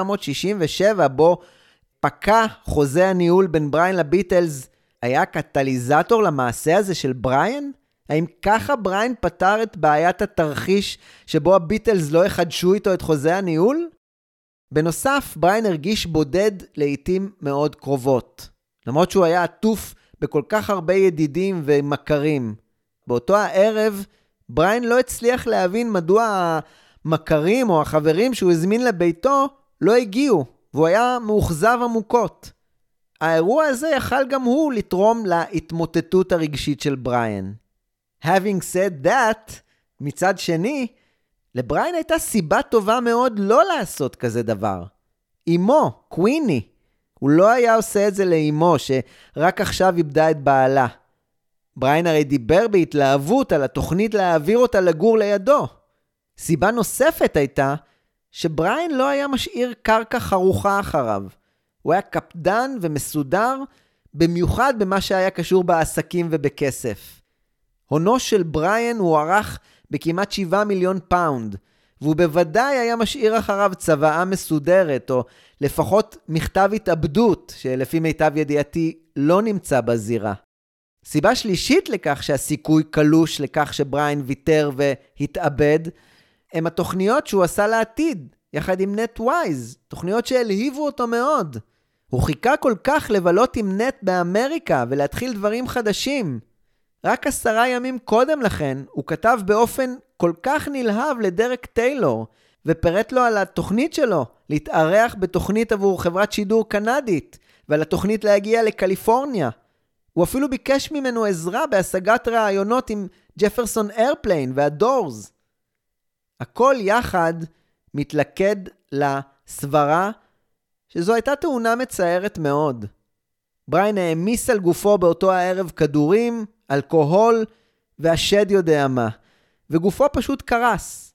1967, בו פקע חוזה הניהול בין בריאן לביטלס, היה קטליזטור למעשה הזה של בריאן? האם ככה בריאן פתר את בעיית התרחיש שבו הביטלס לא יחדשו איתו את חוזה הניהול? בנוסף, בריאן הרגיש בודד לעתים מאוד קרובות. למרות שהוא היה עטוף בכל כך הרבה ידידים ומכרים. באותו הערב, בריאן לא הצליח להבין מדוע המכרים או החברים שהוא הזמין לביתו לא הגיעו, והוא היה מאוכזב עמוקות. האירוע הזה יכל גם הוא לתרום להתמוטטות הרגשית של בריאן. Having said that, מצד שני, לבריאן הייתה סיבה טובה מאוד לא לעשות כזה דבר. אמו, קוויני. הוא לא היה עושה את זה לאמו שרק עכשיו איבדה את בעלה. בריאן הרי דיבר בהתלהבות על התוכנית להעביר אותה לגור לידו. סיבה נוספת הייתה שבריאן לא היה משאיר קרקע חרוכה אחריו. הוא היה קפדן ומסודר, במיוחד במה שהיה קשור בעסקים ובכסף. הונו של בריאן הוא ערך בכמעט 7 מיליון פאונד, והוא בוודאי היה משאיר אחריו צוואה מסודרת, או לפחות מכתב התאבדות, שלפי מיטב ידיעתי לא נמצא בזירה. סיבה שלישית לכך שהסיכוי קלוש לכך שבריאן ויתר והתאבד, הם התוכניות שהוא עשה לעתיד, יחד עם נט ווייז, תוכניות שהלהיבו אותו מאוד. הוא חיכה כל כך לבלות עם נט באמריקה ולהתחיל דברים חדשים. רק 10 ימים קודם לכן הוא כתב באופן כל כך נלהב לדרק טיילור, ופרט לו על התוכנית שלו להתארח בתוכנית עבור חברת שידור קנדית, ועל התוכנית להגיע לקליפורניה. הוא אפילו ביקש ממנו עזרה בהשגת רעיונות עם ג'פרסון איירפליין והדורס. הכל יחד מתלכד לסברה שזו הייתה תאונה מצערת מאוד. בריאן העמיס על גופו באותו הערב כדורים, אלכוהול והשד יודע מה, וגופו פשוט קרס.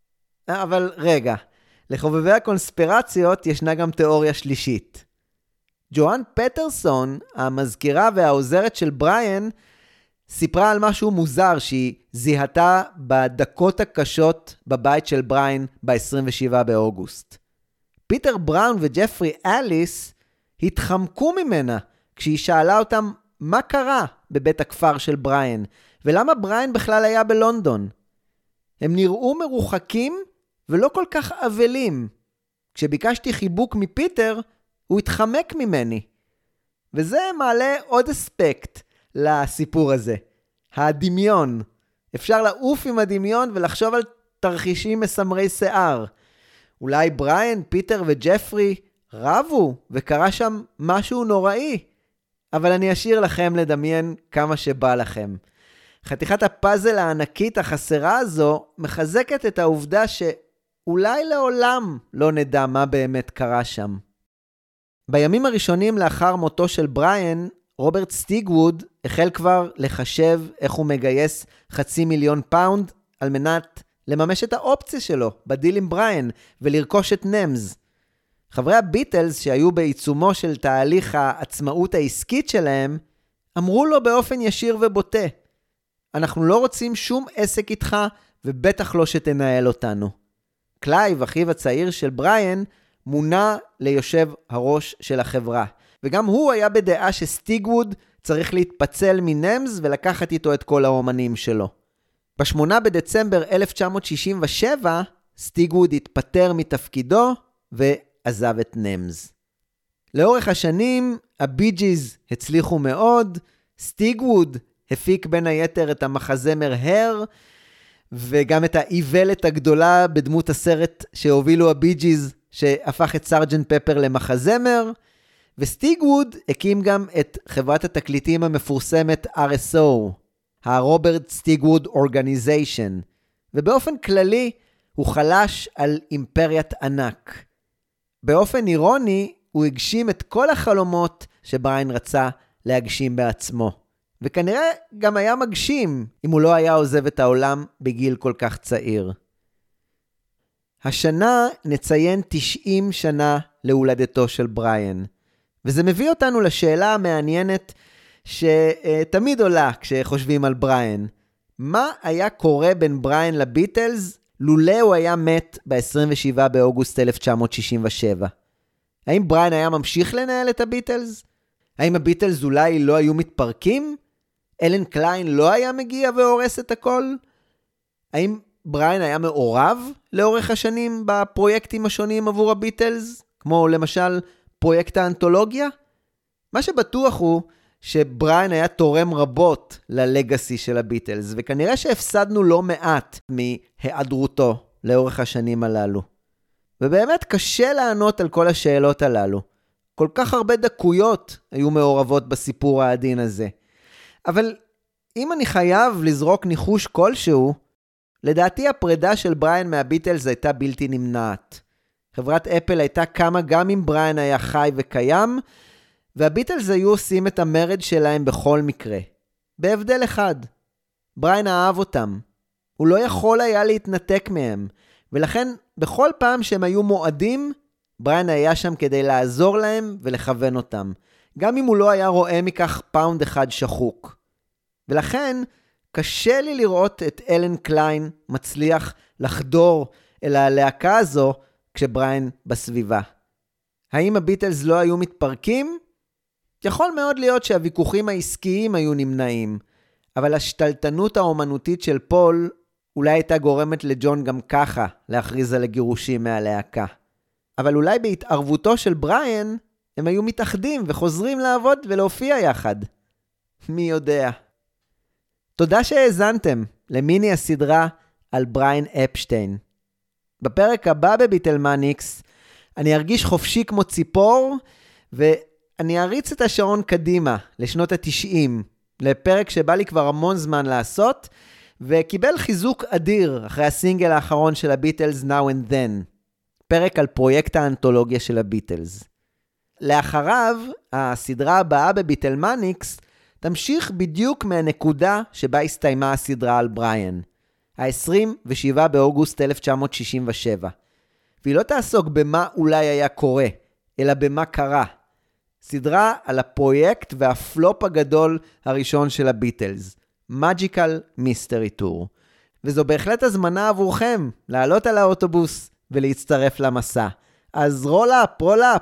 אבל רגע, לחובבי הקונספירציות ישנה גם תיאוריה שלישית. ג'ואן פטרסון, המזכירה והעוזרת של בריאן, סיפרה על משהו מוזר שהיא זיהתה בדקות הקשות בבית של בריאן ב-27 באוגוסט. פיטר בראון וג'פרי אליס התחמקו ממנה כשהיא שאלה אותם מה קרה בבית הכפר של בריאן, ולמה בריאן בכלל היה בלונדון. הם נראו מרוחקים ולא כל כך אבלים. כשביקשתי חיבוק מפיטר, הוא התחמק ממני. וזה מעלה עוד אספקט לסיפור הזה. הדמיון. אפשר לעוף עם הדמיון ולחשוב על תרחישים מסמרי שיער. אולי בריאן, פיטר וג'פרי רבו וקרה שם משהו נוראי. אבל אני אשאיר לכם לדמיין כמה שבא לכם. חתיכת הפאזל הענקית החסרה הזו מחזקת את העובדה שאולי לעולם לא נדע מה באמת קרה שם. בימים הראשונים לאחר מותו של בריאן, רוברט סטיגווד החל כבר לחשב איך הוא מגייס 500,000 פאונד על מנת לממש את האופציה שלו בדיל עם בריאן ולרכוש את נמז. חברי הביטלס שהיו בעיצומו של תהליך העצמאות העסקית שלהם, אמרו לו באופן ישיר ובוטה, אנחנו לא רוצים שום עסק איתך ובטח לא שתנהל אותנו. קלייב, אחיו הצעיר של בריאן, מונה ליושב הראש של החברה, וגם הוא היה בדעה שסטיגווד צריך להתפצל מנמז ולקחת איתו את כל האומנים שלו. ב-8 בדצמבר 1967, סטיגווד התפטר מתפקידו ועזב את נמז. לאורך השנים, הבי-ג'יז הצליחו מאוד, סטיגווד הפיק בין היתר את המחזמר הר, וגם את האיוולת הגדולה בדמות הסרט שהובילו הבי-ג'יז, שהפך את סרג'נט פפר למחזמר, וסטיגווד הקים גם את חברת התקליטים המפורסמת RSO, הרוברט סטיגווד אורגניזיישן, ובאופן כללי הוא חלש על אימפריית ענק. באופן אירוני הוא הגשים את כל החלומות שבריין רצה להגשים בעצמו. וכנראה גם היה מגשים אם הוא לא היה עוזב את העולם בגיל כל כך צעיר. השנה נציין 90 שנה להולדתו של בריין. וזה מביא אותנו לשאלה המעניינת שתמיד עולה כשחושבים על בריין. מה היה קורה בין בריין לביטלס לולא הוא היה מת ב-27 באוגוסט 1967? האם בריין היה ממשיך לנהל את הביטלס? האם הביטלס אולי לא היו מתפרקים? אלן קליין לא היה מגיע והורס את הכל? האם בריין היה מעורב לאורך השנים בפרויקטים השונים עבור הביטלס? כמו למשל פרויקט האנתולוגיה? מה שבטוח הוא שבריין היה תורם רבות ללגאסי של הביטלס, וכנראה שהפסדנו לא מעט מהיעדרותו לאורך השנים הללו. ובאמת קשה לענות על כל השאלות הללו. כל כך הרבה דקויות היו מעורבות בסיפור העדין הזה. אבל אם אני חייב לזרוק ניחוש כלשהו, לדעתי הפרידה של בריין מהביטלס הייתה בלתי נמנעת. חברת אפל הייתה קמה גם אם בריין היה חי וקיים, והביטלס היו עושים את המרד שלהם בכל מקרה. בהבדל אחד, בריין אהב אותם. הוא לא יכול היה להתנתק מהם, ולכן בכל פעם שהם היו מועדים, בריין היה שם כדי לעזור להם ולכוון אותם, גם אם הוא לא היה רואה מכך פאונד אחד שחוק. ולכן קשה לי לראות את אלן קליין מצליח לחדור אל הלהקה הזו כשבריין בסביבה. האם הביטלס לא היו מתפרקים? יכול מאוד להיות שהוויכוחים העסקיים היו נמנעים, אבל השתלטנות האומנותית של פול אולי הייתה גורמת לג'ון גם ככה להכריז על הגירושים מהלהקה. אבל אולי בהתערבותו של בריין הם היו מתאחדים וחוזרים לעבוד ולהופיע יחד. מי יודע. תודה שהאזנתם למיני הסדרה על בריין אפשטיין. בפרק הבא בביטלמניקס אני ארגיש חופשי כמו ציפור, ואני אריץ את השעון קדימה לשנות ה-90, לפרק שבא לי כבר המון זמן לעשות, וקיבל חיזוק אדיר אחרי הסינגל האחרון של הביטלס Now and Then, פרק על פרויקט האנתולוגיה של הביטלס. לאחריו, הסדרה הבאה בביטלמניקס תמשיך בדיוק מהנקודה שבה הסתיימה הסדרה על בריין, ה-27 באוגוסט 1967. והיא לא תעסוק במה אולי היה קורה, אלא במה קרה. סדרה על הפרויקט והפלופ הגדול הראשון של הביטלס, Magical Mystery Tour. וזו בהחלט הזמנה עבורכם לעלות על האוטובוס ולהצטרף למסע. אז רול-אפ, רול-אפ!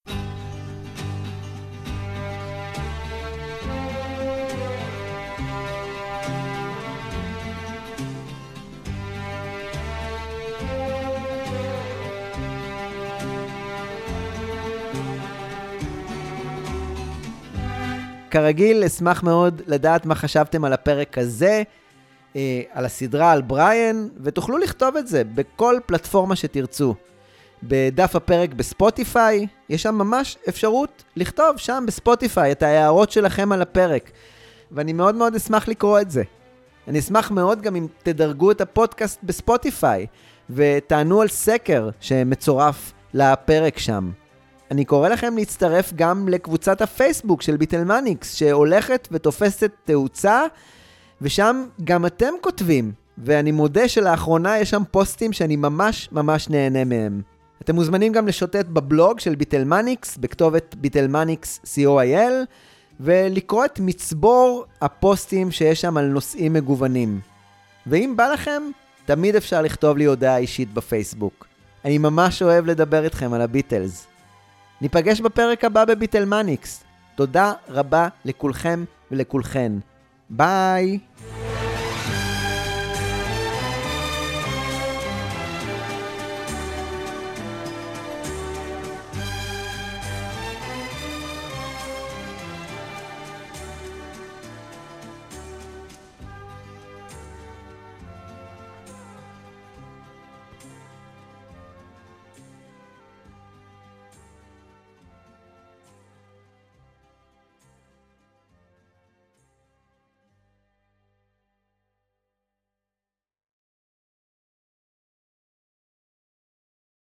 כרגיל, אשמח מאוד לדעת מה חשבתם על הפרק הזה, על הסדרה על בריין, ותוכלו לכתוב את זה בכל פלטפורמה שתרצו. בדף הפרק בספוטיפיי, יש שם ממש אפשרות לכתוב שם בספוטיפיי את ההערות שלכם על הפרק, ואני מאוד מאוד אשמח לקרוא את זה. אני אשמח מאוד גם אם תדרגו את הפודקאסט בספוטיפיי, ותענו על סקר שמצורף לפרק שם. אני קורא לכם להצטרף גם לקבוצת הפייסבוק של ביטלמניקס, שהולכת ותופסת תאוצה, ושם גם אתם כותבים, ואני מודה שלאחרונה יש שם פוסטים שאני ממש ממש נהנה מהם. אתם מוזמנים גם לשוטט בבלוג של ביטלמניקס, בכתובת ביטלמניקס co.il, ולקרוא את מצבור הפוסטים שיש שם על נושאים מגוונים. ואם בא לכם, תמיד אפשר לכתוב לי הודעה אישית בפייסבוק. אני ממש אוהב לדבר איתכם על הביטלס. ניפגש בפרק הבא בביטלמניקס. תודה רבה לכולכם ולכולכן. ביי!